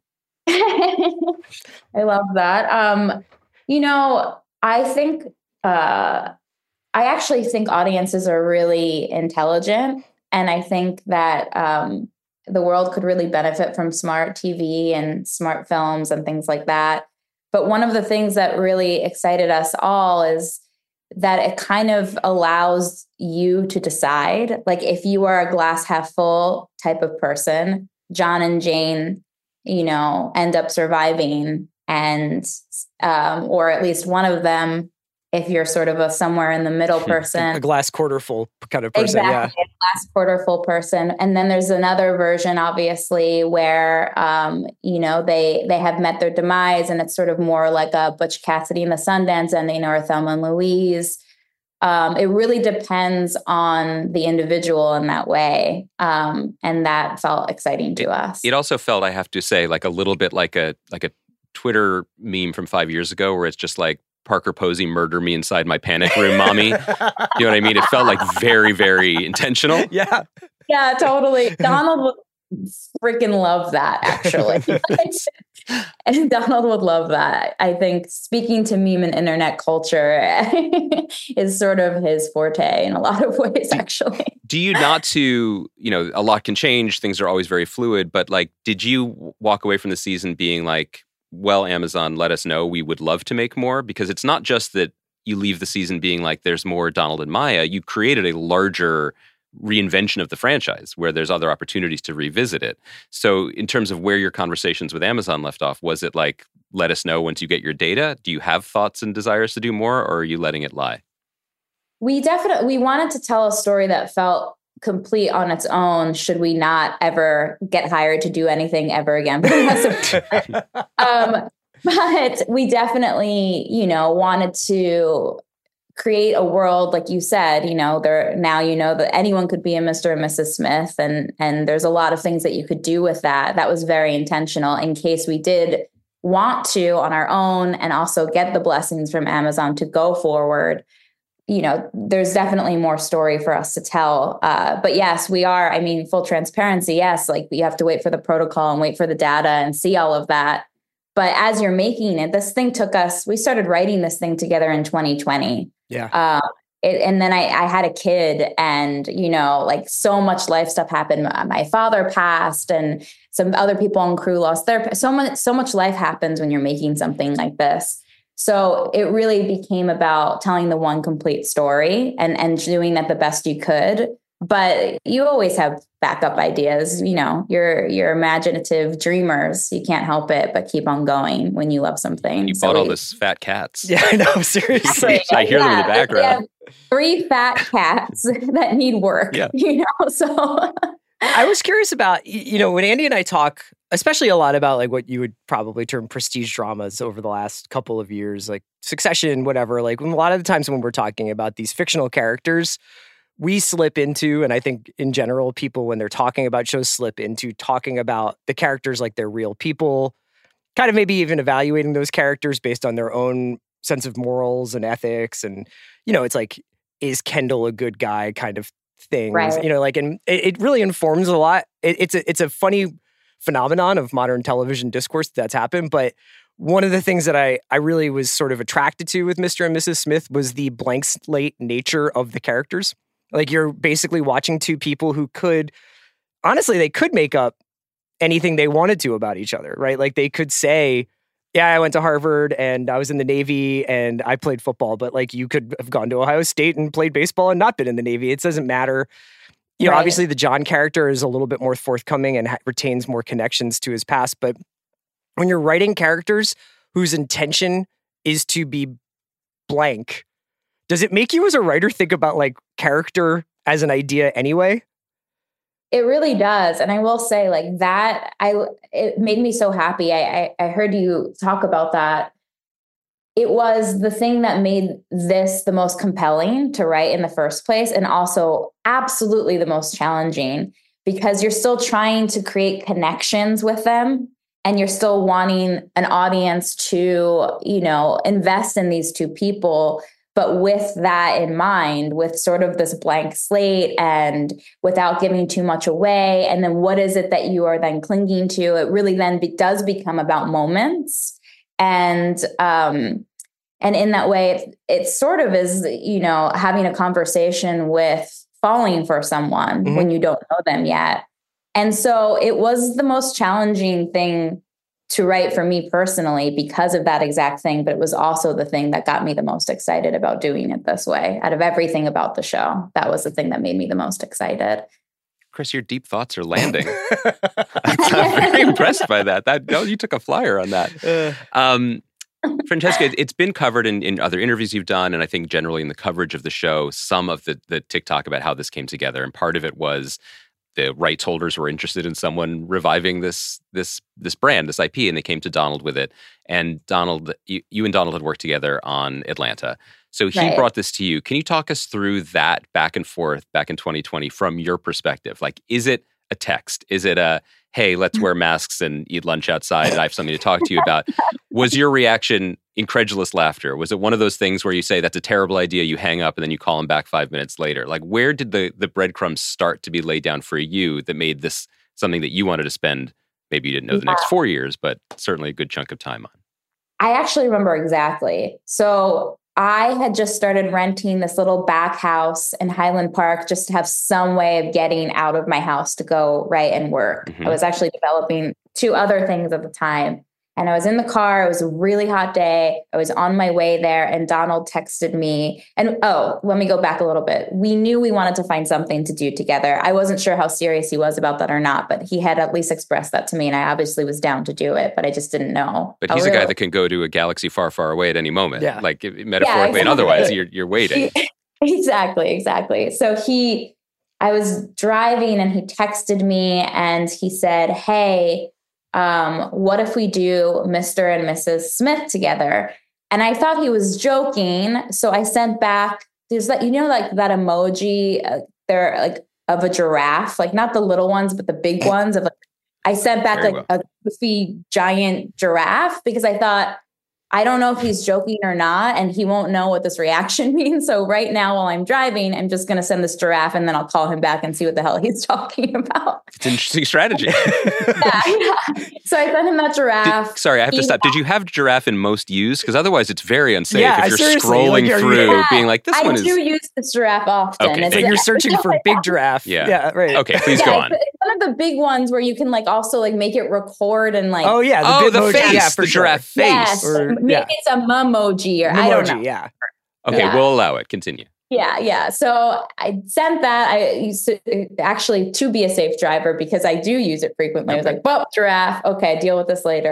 I love that. Um, you know, I think, uh, I actually think audiences are really intelligent. And I think that, um, the world could really benefit from smart T V and smart films and things like that. But one of the things that really excited us all is that it kind of allows you to decide. Like if you are a glass half full type of person, John and Jane, you know, end up surviving, and um, or at least one of them. If you're sort of a somewhere in the middle person, a glass quarter full kind of person, exactly, yeah, a glass quarter full person. And then there's another version, obviously, where um, you know they they have met their demise, and it's sort of more like a Butch Cassidy and the Sundance ending or Thelma and Louise. Um, it really depends on the individual in that way, um, and that felt exciting to it, us. It also felt, I have to say, like a little bit like a like a Twitter meme from five years ago, where it's just like, Parker Posey, murder me inside my panic room, mommy. You know what I mean? It felt like very, very intentional. Yeah. Yeah, totally. Donald would freaking love that, actually. And Donald would love that. I think speaking to meme and internet culture is sort of his forte in a lot of ways, actually. Do you not to, you know, a lot can change. Things are always very fluid. But like, did you walk away from the season being like, well, Amazon, let us know. We would love to make more, because it's not just that you leave the season being like there's more Donald and Maya. You created a larger reinvention of the franchise where there's other opportunities to revisit it. So in terms of where your conversations with Amazon left off, was it like, let us know once you get your data? Do you have thoughts and desires to do more, or are you letting it lie? We definitely, we wanted to tell a story that felt complete on its own, should we not ever get hired to do anything ever again. um, but we definitely, you know, wanted to create a world, like you said, you know, there now, you know, that anyone could be a Mister and Missus Smith, and and there's a lot of things that you could do with that. That was very intentional in case we did want to on our own, and also get the blessings from Amazon to go forward. You know, there's definitely more story for us to tell. Uh, but yes, we are, I mean, full transparency. Yes, like you have to wait for the protocol and wait for the data and see all of that. But as you're making it, this thing took us, we started writing this thing together in twenty twenty. Yeah. Uh, it, and then I, I had a kid, and, you know, like so much life stuff happened. My father passed, and some other people on crew lost their, so much, so much life happens when you're making something like this. So it really became about telling the one complete story and, and doing that the best you could. But you always have backup ideas. You know, you're you're imaginative dreamers. You can't help it but keep on going when you love something. You so bought we, all this fat cats. Yeah, I know. Seriously, I hear yeah, them in the background. We have, three fat cats that need work, yeah. you know? So I was curious about, you know, when Andy and I talk, especially a lot about like what you would probably term prestige dramas over the last couple of years, like Succession, whatever, like a lot of the times when we're talking about these fictional characters, we slip into, and I think in general, people when they're talking about shows slip into talking about the characters like they're real people, kind of maybe even evaluating those characters based on their own sense of morals and ethics. And, you know, it's like, is Kendall a good guy kind of things, right. you know, like, and it, it really informs a lot. It, it's a, it's a funny phenomenon of modern television discourse that's happened. But one of the things that I, I really was sort of attracted to with Mister and Missus Smith was the blank slate nature of the characters. Like you're basically watching two people who could, honestly, they could make up anything they wanted to about each other, right? Like they could say, yeah, I went to Harvard and I was in the Navy and I played football, but like you could have gone to Ohio State and played baseball and not been in the Navy. It doesn't matter. You know, right. Obviously the John character is a little bit more forthcoming and ha- retains more connections to his past. But when you're writing characters whose intention is to be blank, does it make you as a writer think about like character as an idea anyway? It really does. And I will say like that, I, it made me so happy. I, I, I heard you talk about that. It was the thing that made this the most compelling to write in the first place. And also absolutely the most challenging because you're still trying to create connections with them. And you're still wanting an audience to, you know, invest in these two people. But with that in mind, with sort of this blank slate and without giving too much away, and then what is it that you are then clinging to? It really then be, does become about moments. And um, and in that way, it, it sort of is, you know, having a conversation with falling for someone mm-hmm. when you don't know them yet. And so it was the most challenging thing to write for me personally because of that exact thing. But it was also the thing that got me the most excited about doing it this way. Out of everything about the show, that was the thing that made me the most excited. Chris, your deep thoughts are landing. I'm very impressed by that. That oh, you took a flyer on that. Um, Francesca, it's been covered in, in other interviews you've done, and I think generally in the coverage of the show, some of the, the TikTok about how this came together. And part of it was the rights holders were interested in someone reviving this this this brand, this I P, and they came to Donald with it. And Donald, you, you and Donald had worked together on Atlanta. So he right. brought this to you. Can you talk us through that back and forth back in twenty twenty from your perspective? Like, is it a text? Is it a, hey, let's wear masks and eat lunch outside and I have something to talk to you about? Was your reaction incredulous laughter? Was it one of those things where you say, that's a terrible idea, you hang up and then you call him back five minutes later? Like, where did the, the breadcrumbs start to be laid down for you that made this something that you wanted to spend, maybe you didn't know the yeah. next four years, but certainly a good chunk of time on? I actually remember exactly. So I had just started renting this little back house in Highland Park just to have some way of getting out of my house to go write and work. Mm-hmm. I was actually developing two other things at the time. And I was in the car. It was a really hot day. I was on my way there and Donald texted me. And oh, let me go back a little bit. We knew we wanted to find something to do together. I wasn't sure how serious he was about that or not, but he had at least expressed that to me. And I obviously was down to do it, but I just didn't know. But he's a guy that can go to a galaxy far, far away at any moment. Yeah. Like metaphorically yeah, exactly. and otherwise, you're, you're waiting. Exactly, exactly. So he, I was driving and he texted me and he said, hey, Um, what if we do Mister and Missus Smith together? And I thought he was joking. So I sent back, there's that, you know, like that emoji, uh, they're like of a giraffe, like not the little ones, but the big ones of like, I sent back Very like well. a goofy giant giraffe because I thought, I don't know if he's joking or not, and he won't know what this reaction means. So right now while I'm driving, I'm just going to send this giraffe and then I'll call him back and see what the hell he's talking about. It's an interesting strategy. yeah, yeah. So I sent him that giraffe. Did, sorry, I have to he, stop. Did you have giraffe in most use? Because otherwise it's very unsafe yeah, if you're scrolling like, through yeah, being like, this I one is... I do use this giraffe often. Okay, so you're searching for big giraffe. Yeah, yeah right. Okay, please yeah, go on. It's, it's one of the big ones where you can like also like make it record and like... Oh yeah, the, oh, the face, yeah, for the sure. giraffe face. Yes, or, maybe yeah. it's a emoji or Memoji, I don't know. Yeah. Okay, yeah. we'll allow it. Continue. Yeah, yeah. So I sent that. I used to actually to be a safe driver because I do use it frequently. Okay. I was like, well, giraffe. Okay, deal with this later.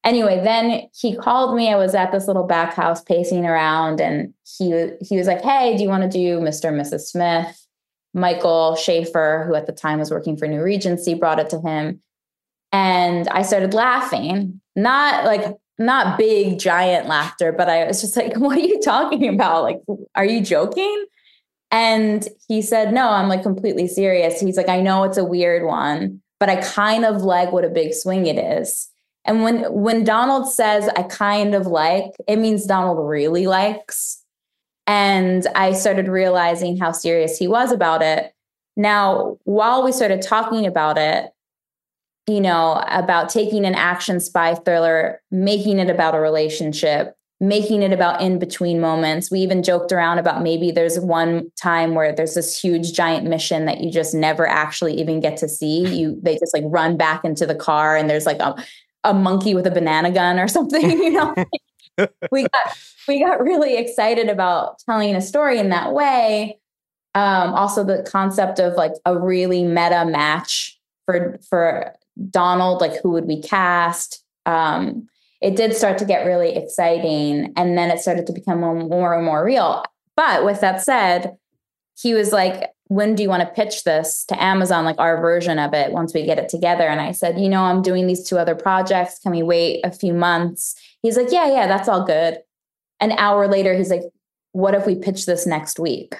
Anyway, then he called me. I was at this little back house pacing around, and he, he was like, hey, do you want to do Mister and Missus Smith? Michael Schaefer, who at the time was working for New Regency, brought it to him. And I started laughing, not like, not big, giant laughter, but I was just like, what are you talking about? Like, are you joking? And he said, no, I'm like completely serious. He's like, I know it's a weird one, but I kind of like what a big swing it is. And when, when Donald says I kind of like, it means Donald really likes. And I started realizing how serious he was about it. Now, while we started talking about it, you know, about taking an action spy thriller, making it about a relationship, making it about in-between moments. We even joked around about maybe there's one time where there's this huge giant mission that you just never actually even get to see. You, they just like run back into the car and there's like a, a monkey with a banana gun or something, you know? we got, we got really excited about telling a story in that way. Um, also the concept of like a really meta match for, for Donald, like who would we cast? Um, it did start to get really exciting. And then it started to become more and more real. But with that said, he was like, when do you want to pitch this to Amazon, like our version of it, once we get it together? And I said, you know, I'm doing these two other projects. Can we wait a few months? He's like, yeah, yeah, that's all good. An hour later, he's like, what if we pitch this next week?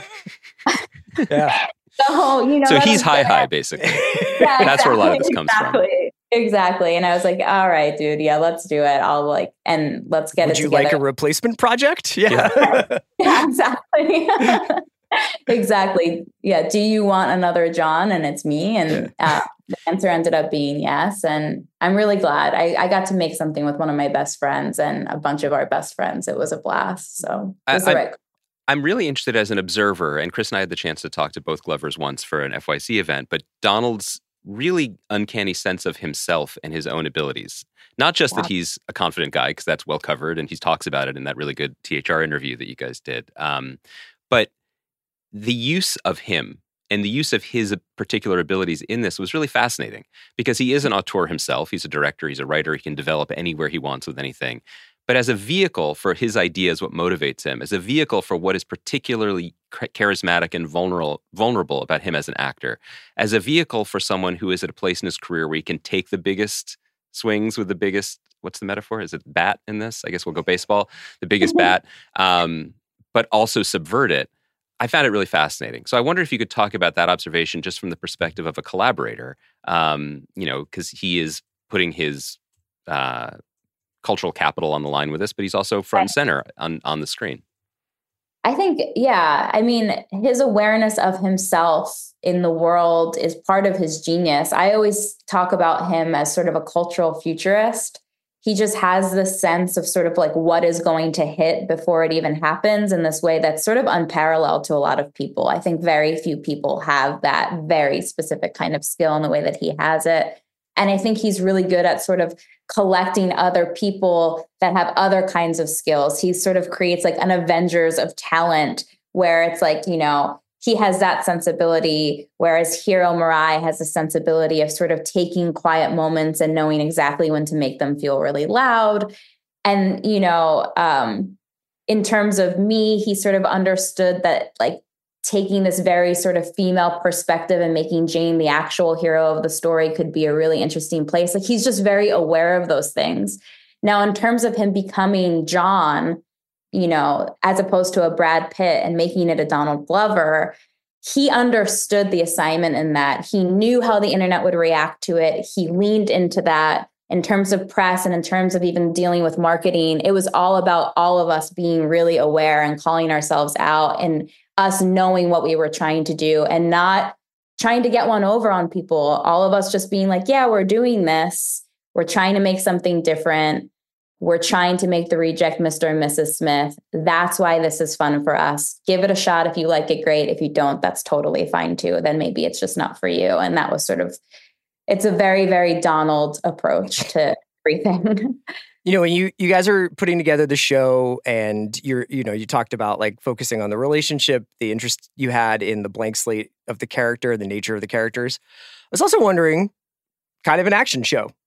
Yeah. So, you know, so he's high, high, basically. Yeah, that's exactly, where a lot of this comes exactly, from. Exactly. And I was like, all right, dude. Yeah, let's do it. I'll like, and let's get Would it you together. like a replacement project? Yeah. Yeah, yeah exactly. Exactly. Yeah. Do you want another John? And it's me. And uh, the answer ended up being yes. And I'm really glad I, I got to make something with one of my best friends and a bunch of our best friends. It was a blast. So it was I, the right. I'm really interested as an observer, and Chris and I had the chance to talk to both Glovers once for an F Y C event, but Donald's really uncanny sense of himself and his own abilities. Not just wow. that he's a confident guy, because that's well covered, and he talks about it in that really good T H R interview that you guys did, um, but the use of him and the use of his particular abilities in this was really fascinating, because he is an auteur himself. He's a director, he's a writer, he can develop anywhere he wants with anything. But as a vehicle for his ideas, what motivates him, as a vehicle for what is particularly charismatic and vulnerable, vulnerable about him as an actor, as a vehicle for someone who is at a place in his career where he can take the biggest swings with the biggest, what's the metaphor? Is it bat in this? I guess we'll go baseball, the biggest bat, um, but also subvert it. I found it really fascinating. So I wonder if you could talk about that observation just from the perspective of a collaborator, um, you know, because he is putting his uh, cultural capital on the line with this, but he's also front and center on, on the screen. I think, yeah. I mean, his awareness of himself in the world is part of his genius. I always talk about him as sort of a cultural futurist. He just has this sense of sort of like what is going to hit before it even happens in this way that's sort of unparalleled to a lot of people. I think very few people have that very specific kind of skill in the way that he has it. And I think he's really good at sort of collecting other people that have other kinds of skills. He sort of creates like an Avengers of talent where it's like, you know, he has that sensibility, whereas Hiro Murai has a sensibility of sort of taking quiet moments and knowing exactly when to make them feel really loud. And, you know, um, in terms of me, he sort of understood that like taking this very sort of female perspective and making Jane the actual hero of the story could be a really interesting place. Like he's just very aware of those things. Now, in terms of him becoming John, you know, as opposed to a Brad Pitt and making it a Donald Glover, he understood the assignment in that. He knew how the internet would react to it. He leaned into that in terms of press and in terms of even dealing with marketing. It was all about all of us being really aware and calling ourselves out and us knowing what we were trying to do and not trying to get one over on people. All of us just being like, yeah, we're doing this. We're trying to make something different. We're trying to make The Reject Mister and Missus Smith. That's why this is fun for us. Give it a shot. If you like it, great. If you don't, that's totally fine too. Then maybe it's just not for you. And that was sort of, it's a very, very Donald approach to everything. You know, when you, you guys are putting together the show and you're, you know, you talked about like focusing on the relationship, the interest you had in the blank slate of the character, the nature of the characters. I was also wondering, kind of an action show.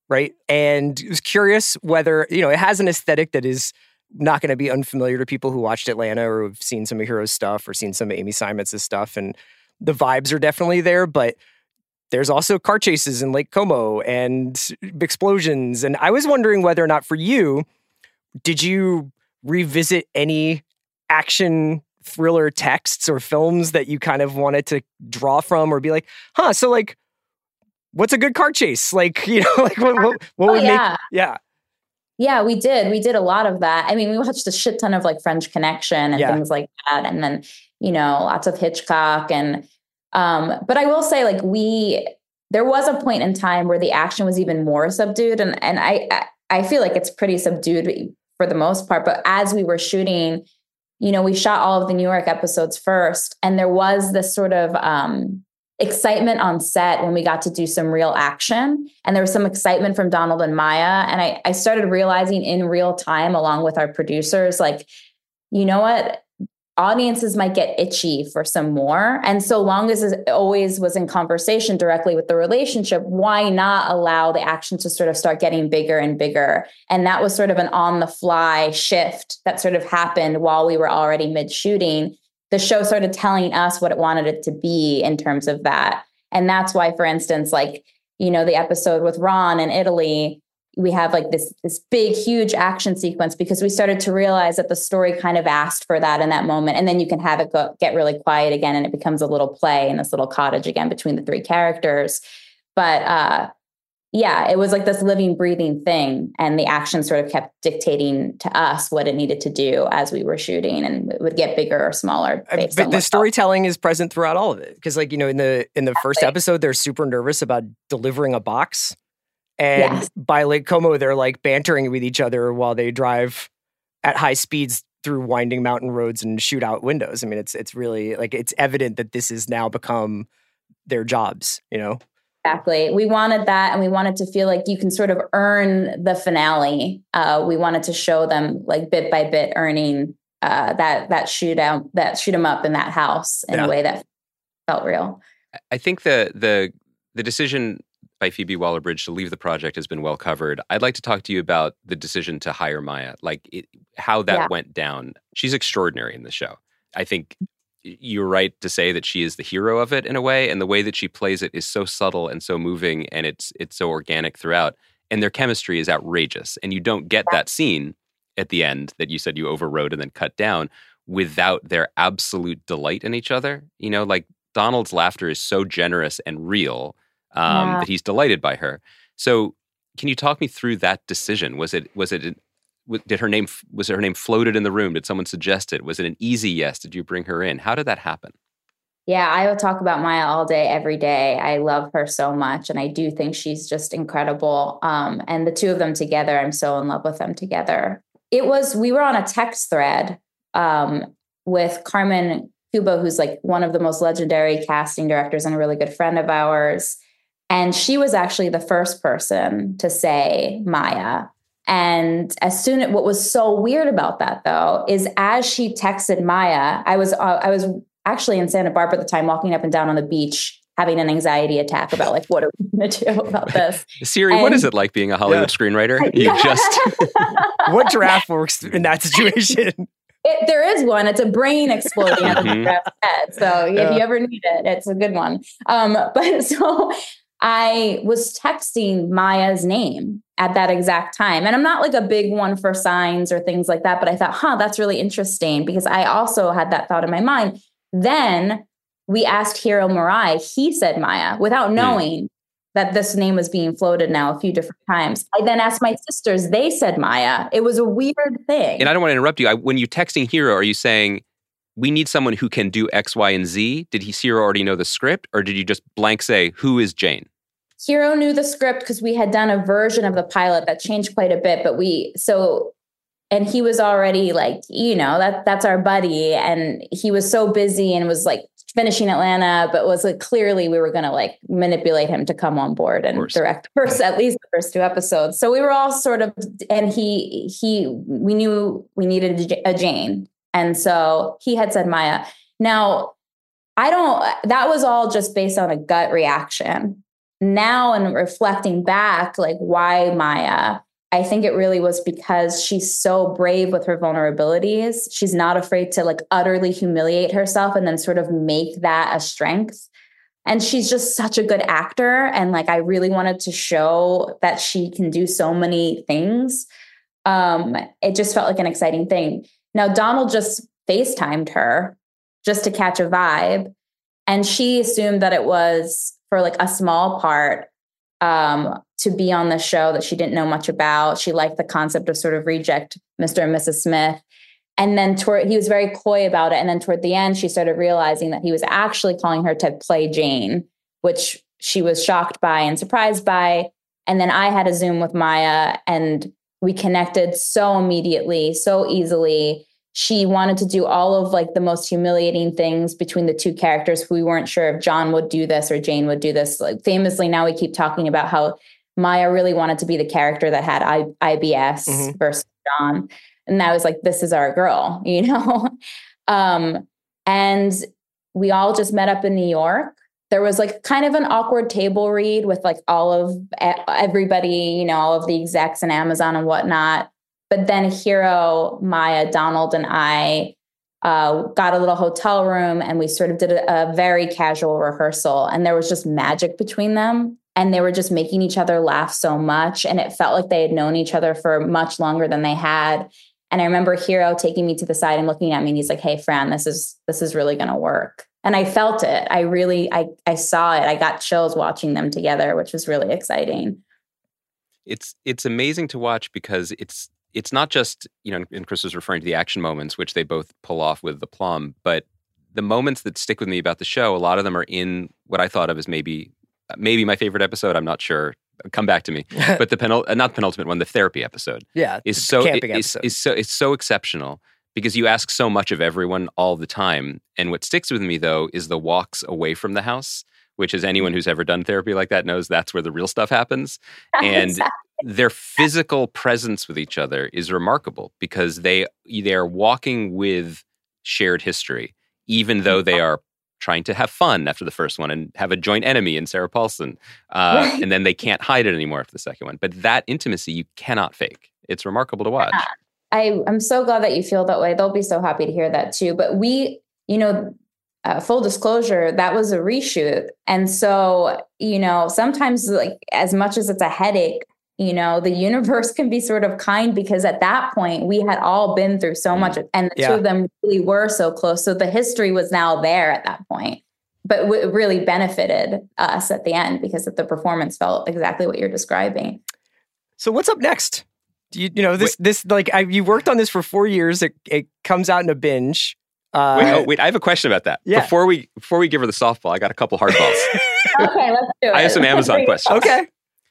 right? And I was curious whether, you know, it has an aesthetic that is not going to be unfamiliar to people who watched Atlanta or have seen some of Hero's stuff or seen some of Amy Simons' stuff. And the vibes are definitely there, but there's also car chases in Lake Como and explosions. And I was wondering whether or not for you, did you revisit any action thriller texts or films that you kind of wanted to draw from or be like, huh, so like, what's a good car chase? Like, you know, like what, what, what oh, would yeah. make, yeah. Yeah, we did. We did a lot of that. I mean, we watched a shit ton of like French Connection and yeah. things like that. And then, you know, lots of Hitchcock. And, um, but I will say like we, there was a point in time where the action was even more subdued. And, and I, I feel like it's pretty subdued for the most part. But as we were shooting, you know, we shot all of the New York episodes first. And there was this sort of, um, excitement on set when we got to do some real action. And there was some excitement from Donald and Maya. And I, I started realizing in real time, along with our producers, like, you know what? Audiences might get itchy for some more. And so long as it always was in conversation directly with the relationship, why not allow the action to sort of start getting bigger and bigger? And that was sort of an on the fly shift that sort of happened while we were already mid shooting. The show started telling us what it wanted it to be in terms of that. And that's why, for instance, like, you know, the episode with Ron in Italy, we have like this, this big, huge action sequence because we started to realize that the story kind of asked for that in that moment. And then you can have it go, get really quiet again. And it becomes a little play in this little cottage again between the three characters. But, uh, yeah, it was like this living, breathing thing. And the action sort of kept dictating to us what it needed to do as we were shooting, and it would get bigger or smaller. But the storytelling is present throughout all of it. Because like, you know, in the in the first episode, they're super nervous about delivering a box. And yes. by Lake Como, they're like bantering with each other while they drive at high speeds through winding mountain roads and shoot out windows. I mean, it's it's really like, it's evident that this has now become their jobs, you know? Exactly. We wanted that, and we wanted to feel like you can sort of earn the finale. Uh, we wanted to show them like bit by bit earning uh, that that shootout, that shoot 'em up in that house in yeah. a way that felt real. I think the the the decision by Phoebe Waller-Bridge to leave the project has been well covered. I'd like to talk to you about the decision to hire Maya, like it, how that yeah. went down. She's extraordinary in the show. I think you're right to say that she is the hero of it in a way, and the way that she plays it is so subtle and so moving, and it's it's so organic throughout. And their chemistry is outrageous, and you don't get that scene at the end that you said you overwrote and then cut down without their absolute delight in each other. You know, like Donald's laughter is so generous and real um, yeah. that he's delighted by her. So, can you talk me through that decision? Was it was it? Did her name, was her name floated in the room? Did someone suggest it? Was it an easy yes? Did you bring her in? How did that happen? Yeah, I will talk about Maya all day, every day. I love her so much. And I do think she's just incredible. Um, and the two of them together, I'm so in love with them together. It was, we were on a text thread um, with Carmen Cubo, who's like one of the most legendary casting directors and a really good friend of ours. And she was actually the first person to say Maya. And as soon as, what was so weird about that though, is as she texted Maya, I was, uh, I was actually in Santa Barbara at the time, walking up and down on the beach, having an anxiety attack about like, what are we going to do about this? Siri, and, what is it like being a Hollywood yeah. screenwriter? You yeah. just, what draft works in that situation? It, there is one. It's a brain exploding out of the draft head. So yeah. if you ever need it, it's a good one. Um, but so I was texting Maya's name at that exact time. And I'm not like a big one for signs or things like that, but I thought, huh, that's really interesting, because I also had that thought in my mind. Then we asked Hiro Murai. He said Maya without knowing mm. that this name was being floated now a few different times. I then asked my sisters. They said Maya. It was a weird thing. And I don't want to interrupt you. I, when you're texting Hiro, are you saying, we need someone who can do X, Y, and Z? Did he Hiro already know the script? Or did you just blank say, who is Jane? Hiro knew the script because we had done a version of the pilot that changed quite a bit, but we, so, and he was already like, you know, that that's our buddy. And he was so busy and was like finishing Atlanta, but was like, clearly we were going to like manipulate him to come on board and direct first, at least the first two episodes. So we were all sort of, and he, he, we knew we needed a Jane. And so he had said Maya. Now, I don't, that was all just based on a gut reaction. now, and reflecting back, like why Maya, I think it really was because she's so brave with her vulnerabilities. She's not afraid to like utterly humiliate herself and then sort of make that a strength. And she's just such a good actor. And like, I really wanted to show that she can do so many things. Um, it just felt like an exciting thing. Now, Donald just FaceTimed her just to catch a vibe. And she assumed that it was for like a small part um, to be on the show that she didn't know much about. She liked the concept of sort of reject Mister and Missus Smith. And then toward, he was very coy about it. And then toward the end, she started realizing that he was actually calling her to play Jane, which she was shocked by and surprised by. And then I had a Zoom with Maya and we connected so immediately, so easily. She wanted to do all of like the most humiliating things between the two characters. We weren't sure if John would do this or Jane would do this. Like famously, now we keep talking about how Maya really wanted to be the character that had I- IBS mm-hmm. versus John. And I was like, this is our girl, you know? um, and we all just met up in New York. There was like kind of an awkward table read with like all of everybody, you know, all of the execs and Amazon and whatnot. But then Hero, Maya, Donald, and I uh, got a little hotel room and we sort of did a, a very casual rehearsal. And there was just magic between them. And they were just making each other laugh so much. And it felt like they had known each other for much longer than they had. And I remember Hero taking me to the side and looking at me and he's like, hey, Fran, this is this is really going to work. And I felt it. I really, I, I saw it. I got chills watching them together, which was really exciting. It's it's amazing to watch because it's it's not just, you know, and Chris was referring to the action moments, which they both pull off with aplomb, but the moments that stick with me about the show, a lot of them are in what I thought of as maybe maybe my favorite episode. I'm not sure. Come back to me. But the penul- uh, not the penultimate one, the therapy episode. Yeah, is so camping it, is, episode. is so it's so exceptional because you ask so much of everyone all the time. And what sticks with me though is the walks away from the house, which is anyone who's ever done therapy like that knows that's where the real stuff happens. And Exactly. Their physical presence with each other is remarkable because they they are walking with shared history, even though they are trying to have fun after the first one and have a joint enemy in Sarah Paulson. Uh, right. And then they can't hide it anymore after the second one. But that intimacy you cannot fake. It's remarkable to watch. Yeah. I, I'm so glad that you feel that way. They'll be so happy to hear that too. But we, you know, uh, full disclosure, that was a reshoot. And so, you know, sometimes like as much as it's a headache, you know, the universe can be sort of kind because at that point we had all been through so much and the yeah. two of them really were so close. So the history was now there at that point, but it really benefited us at the end because the performance felt exactly what you're describing. So what's up next? Do you, you know, this, wait. this like I, you worked on this for four years. It, it comes out in a binge. Uh, wait, oh, wait, I have a question about that. Yeah. Before we, before we give her the softball, I got a couple hardballs. Okay, let's do it. I have some Amazon questions. Okay.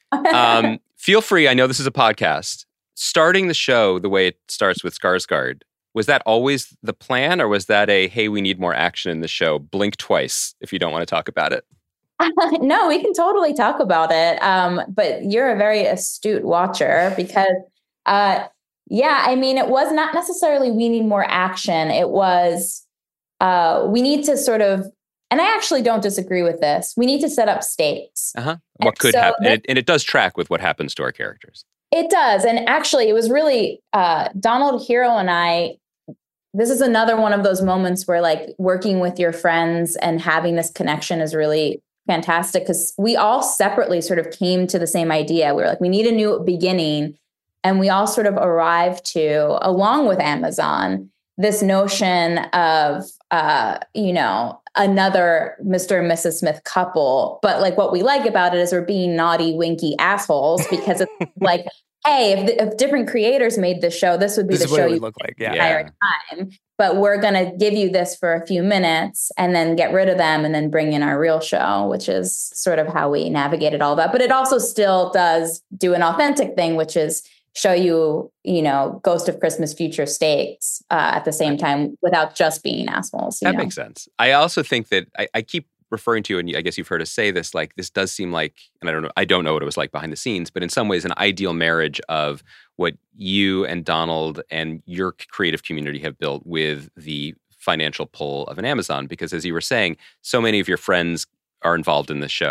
um, feel free. I know this is a podcast. Starting the show the way it starts with Skarsgård, was that always the plan, or was that a hey, we need more action in the show? Blink twice if you don't want to talk about it. No, we can totally talk about it. Um, but you're a very astute watcher because, uh, yeah, I mean, it was not necessarily we need more action. It was uh, we need to sort of. And I actually don't disagree with this. We need to set up stakes. Uh-huh. What and could so happen. And it, and it does track with what happens to our characters. It does. And actually, it was really uh, Donald, Hero, and I, this is another one of those moments where like working with your friends and having this connection is really fantastic because we all separately sort of came to the same idea. We were like, we need a new beginning. And we all sort of arrived to, along with Amazon, this notion of, uh, you know, another Mister and Missus Smith couple. But like what we like about it is we're being naughty, winky assholes because it's like, hey, if, the, if different creators made this show, this would be this the show you look like. Yeah. entire yeah. time. But we're going to give you this for a few minutes and then get rid of them and then bring in our real show, which is sort of how we navigated all that. But it also still does do an authentic thing, which is show you, you know, Ghost of Christmas Future stakes uh, at the same time without just being assholes. You that know? makes sense. I also think that I, I keep referring to, and I guess you've heard us say this, like this does seem like, and I don't know, I don't know what it was like behind the scenes, but in some ways an ideal marriage of what you and Donald and your creative community have built with the financial pull of an Amazon. Because as you were saying, so many of your friends are involved in the show.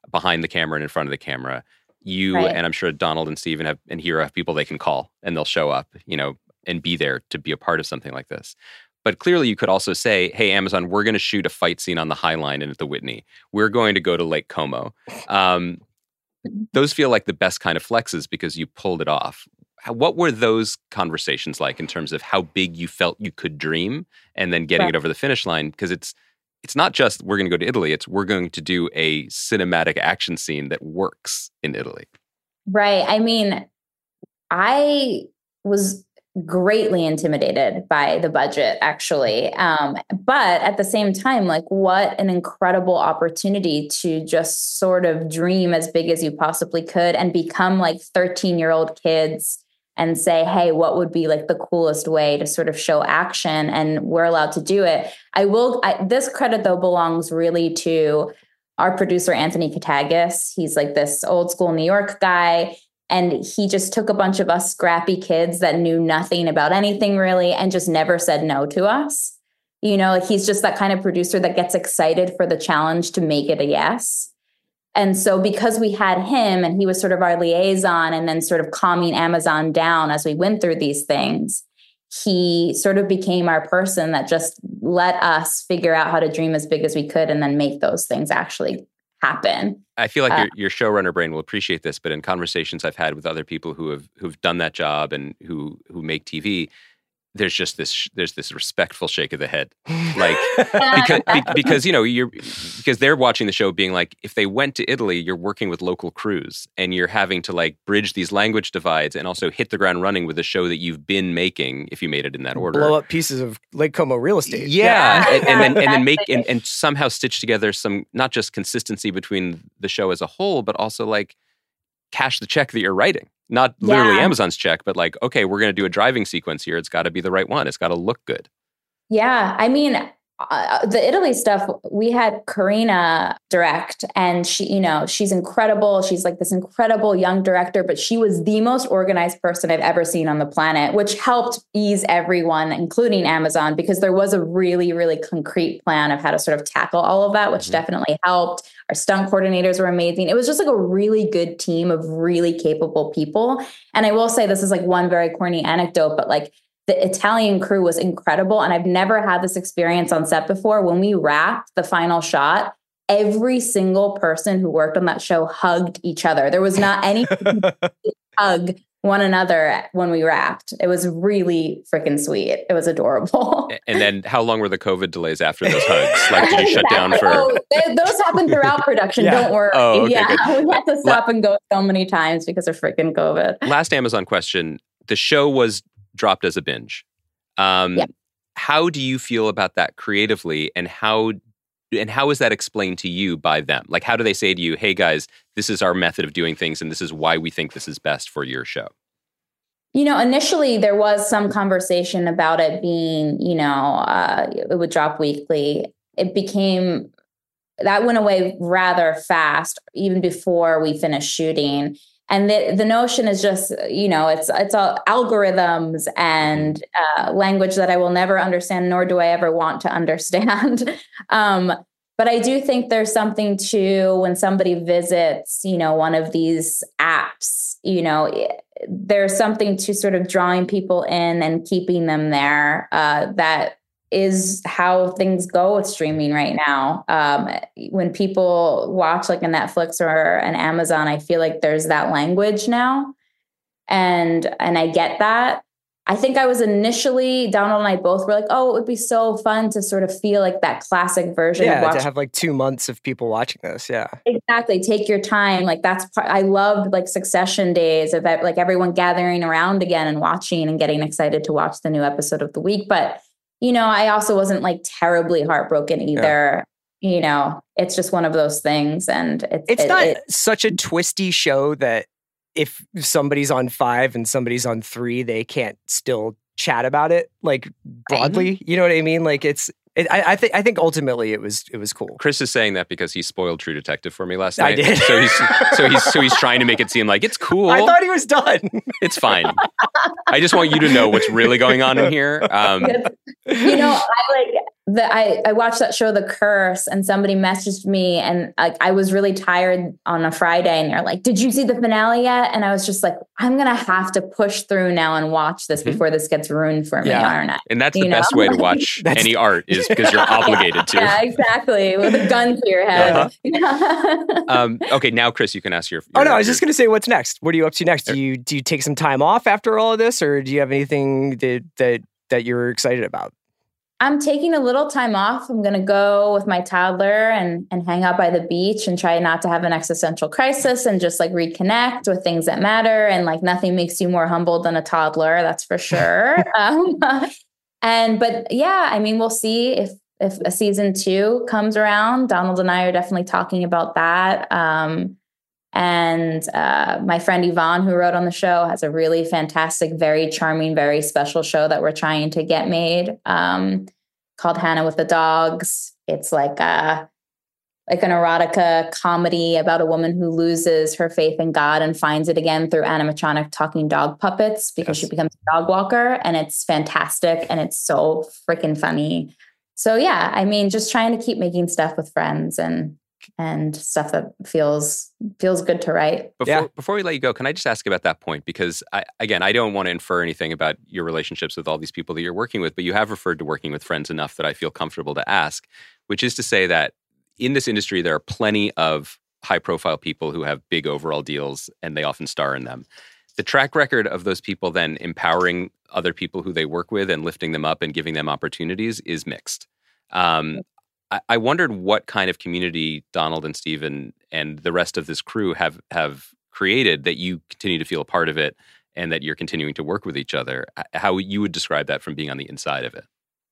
behind the camera and in front of the camera. You Right. and I'm sure Donald and Steven have, and Hero have people they can call and they'll show up, you know, and be there to be a part of something like this. But clearly you could also say, hey, Amazon, we're going to shoot a fight scene on the High Line and at the Whitney. We're going to go to Lake Como. Um, those feel like the best kind of flexes because you pulled it off. How, what were those conversations like in terms of how big you felt you could dream and then getting Right. it over the finish line? Because it's it's not just we're going to go to Italy. It's we're going to do a cinematic action scene that works in Italy. Right. I mean, I was greatly intimidated by the budget, actually. Um, but at the same time, like, what an incredible opportunity to just sort of dream as big as you possibly could and become like thirteen year old kids and say, hey, what would be like the coolest way to sort of show action? And we're allowed to do it. I will, I, this credit though belongs really to our producer, Anthony Katagis. He's like this old school New York guy. And he just took a bunch of us scrappy kids that knew nothing about anything really and just never said no to us. You know, like he's just that kind of producer that gets excited for the challenge to make it a yes. And so because we had him and he was sort of our liaison and then sort of calming Amazon down as we went through these things, he sort of became our person that just let us figure out how to dream as big as we could and then make those things actually happen. I feel like Uh, your, your showrunner brain will appreciate this, but in conversations I've had with other people who have who've done that job and who who make T V, there's just this there's this respectful shake of the head, like because be, because you know you're because they're watching the show being like, if they went to Italy, you're working with local crews and you're having to like bridge these language divides and also hit the ground running with a show that you've been making if you made it in that order. Blow up pieces of Lake Como real estate. Yeah, Yeah, and, and then and then make exactly. and, and somehow stitch together some not just consistency between the show as a whole, but also like cash the check that you're writing. Not literally Yeah. Amazon's check, but like, okay, we're going to do a driving sequence here. It's got to be the right one. It's got to look good. Yeah, I mean, uh, the Italy stuff, we had Karina direct and she, you know, she's incredible. She's like this incredible young director, but she was the most organized person I've ever seen on the planet, which helped ease everyone, including Amazon, because there was a really, really concrete plan of how to sort of tackle all of that, which Mhm. definitely helped. Our stunt coordinators were amazing. It was just like a really good team of really capable people. And I will say this is like one very corny anecdote, but like the Italian crew was incredible. And I've never had this experience on set before. When we wrapped the final shot, every single person who worked on that show hugged each other. There was not any hug one another when we wrapped. It was really freaking sweet. It was adorable. And then how long were the COVID delays after those hugs? Like, did you shut down for... Oh, they- those happened throughout production. Yeah. Don't worry. Oh, okay, yeah, good. we had to stop and go so many times because of freaking COVID. Last Amazon question. The show was dropped as a binge. Um, Yep. How do you feel about that creatively, and how and how is that explained to you by them? Like, how do they say to you, hey guys, this is our method of doing things and this is why we think this is best for your show? You know, initially there was some conversation about it being, you know, uh, it would drop weekly. It became, that went away rather fast, even before we finished shooting. And the, the notion is just, you know, it's it's all algorithms and uh, language that I will never understand, nor do I ever want to understand. um, but I do think there's something to when somebody visits, you know, one of these apps, you know, there's something to sort of drawing people in and keeping them there. Uh, that is how things go with streaming right now. Um, when people watch like a Netflix or an Amazon, I feel like there's that language now. And, and I get that. I think I was initially, Donald and I both were like, oh, it would be so fun to sort of feel like that classic version of Yeah, watching. to have like two months of people watching this. Yeah. Exactly. Take your time. Like that's, part, I loved like Succession days of like everyone gathering around again and watching and getting excited to watch the new episode of the week. But you know, I also wasn't like terribly heartbroken either. Yeah. You know, it's just one of those things. And it's, it's it, not it, such a twisty show that if somebody's on five and somebody's on three, they can't still chat about it like broadly. You know what I mean? Like it's, it, I, I think, I think ultimately it was, it was cool. Chris is saying that because he spoiled True Detective for me last I night. did. So he's, so he's, so he's trying to make it seem like it's cool. I thought he was done. It's fine. I just want you to know what's really going on in here. Um, you know, I like, the, I, I watched that show, The Curse, and somebody messaged me, and like I was really tired on a Friday, and they're like, "Did you see the finale yet?" And I was just like, "I'm gonna have to push through now and watch this mm-hmm. before this gets ruined for me, yeah. aren't I?" And that's you the know? best way to watch any art is because you're obligated to. Yeah, exactly, with a gun to your head. Uh-huh. um, okay, now Chris, you can ask your. your oh no, I was just gonna say, what's next? What are you up to next? Do you do you take some time off after all of this, or do you have anything that that that you're excited about? I'm taking a little time off. I'm going to go with my toddler and, and hang out by the beach and try not to have an existential crisis and just like reconnect with things that matter. And like nothing makes you more humbled than a toddler. That's for sure. um, and, but yeah, I mean, we'll see if, if a season two comes around. Donald and I are definitely talking about that. Um, And uh, my friend Yvonne, who wrote on the show, has a really fantastic, very charming, very special show that we're trying to get made um, called Hannah with the Dogs. It's like a, like an erotica comedy about a woman who loses her faith in God and finds it again through animatronic talking dog puppets because yes. she becomes a dog walker. And it's fantastic. And it's so freaking funny. So yeah, I mean, just trying to keep making stuff with friends and and stuff that feels feels good to write. Before, yeah. before we let you go, can I just ask about that point? Because, I, again, I don't want to infer anything about your relationships with all these people that you're working with, but you have referred to working with friends enough that I feel comfortable to ask, which is to say that in this industry, there are plenty of high-profile people who have big overall deals, and they often star in them. The track record of those people then empowering other people who they work with and lifting them up and giving them opportunities is mixed. Um, I wondered what kind of community Donald and Steven and the rest of this crew have have created that you continue to feel a part of it and that you're continuing to work with each other. How you would describe that from being on the inside of it.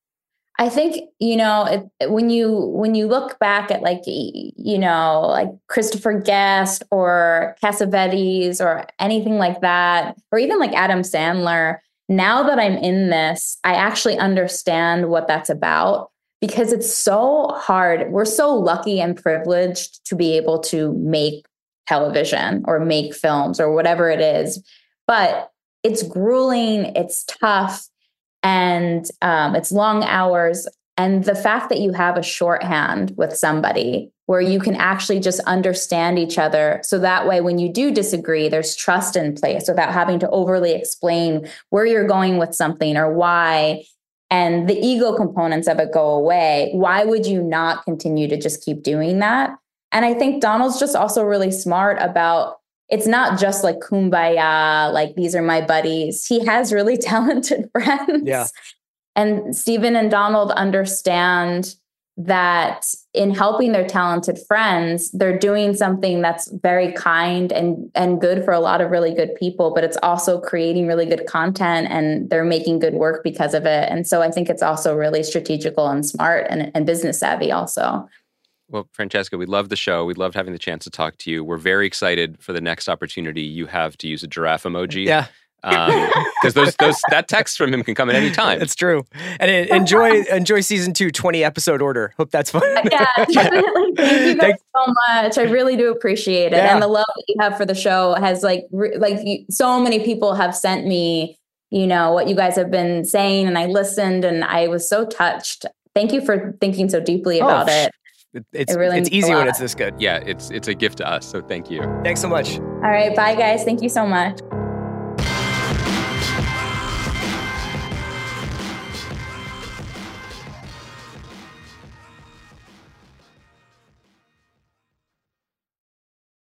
I think, you know, it, when you when you look back at like, you know, like Christopher Guest or Cassavetes or anything like that, or even like Adam Sandler, now that I'm in this, I actually understand what that's about. Because it's so hard. We're so lucky and privileged to be able to make television or make films or whatever it is. But it's grueling, it's tough, and um, it's long hours. And the fact that you have a shorthand with somebody where you can actually just understand each other. So that way, when you do disagree, there's trust in place without having to overly explain where you're going with something or why. And the ego components of it go away. Why would you not continue to just keep doing that? And I think Donald's just also really smart about, it's not just like kumbaya, like these are my buddies. He has really talented friends. Yeah. And Steven and Donald understand that in helping their talented friends, they're doing something that's very kind and, and good for a lot of really good people, but it's also creating really good content and they're making good work because of it. And so I think it's also really strategical and smart and, and business savvy also. Well, Francesca, we love the show. We loved having the chance to talk to you. We're very excited for the next opportunity you have to use a giraffe emoji. Yeah. Because um, those those that text from him can come at any time. It's true. And it, enjoy enjoy season two, twenty episode order. Hope that's fun. Yeah, definitely. Thank you guys so much. I really do appreciate it. Yeah. And the love that you have for the show has like re- like you, so many people have sent me, you know, what you guys have been saying, and I listened, and I was so touched. Thank you for thinking so deeply about oh, it. it. It's it really it's easy when it's this good. Yeah, it's it's a gift to us. So thank you. Thanks so much. All right, bye guys. Thank you so much.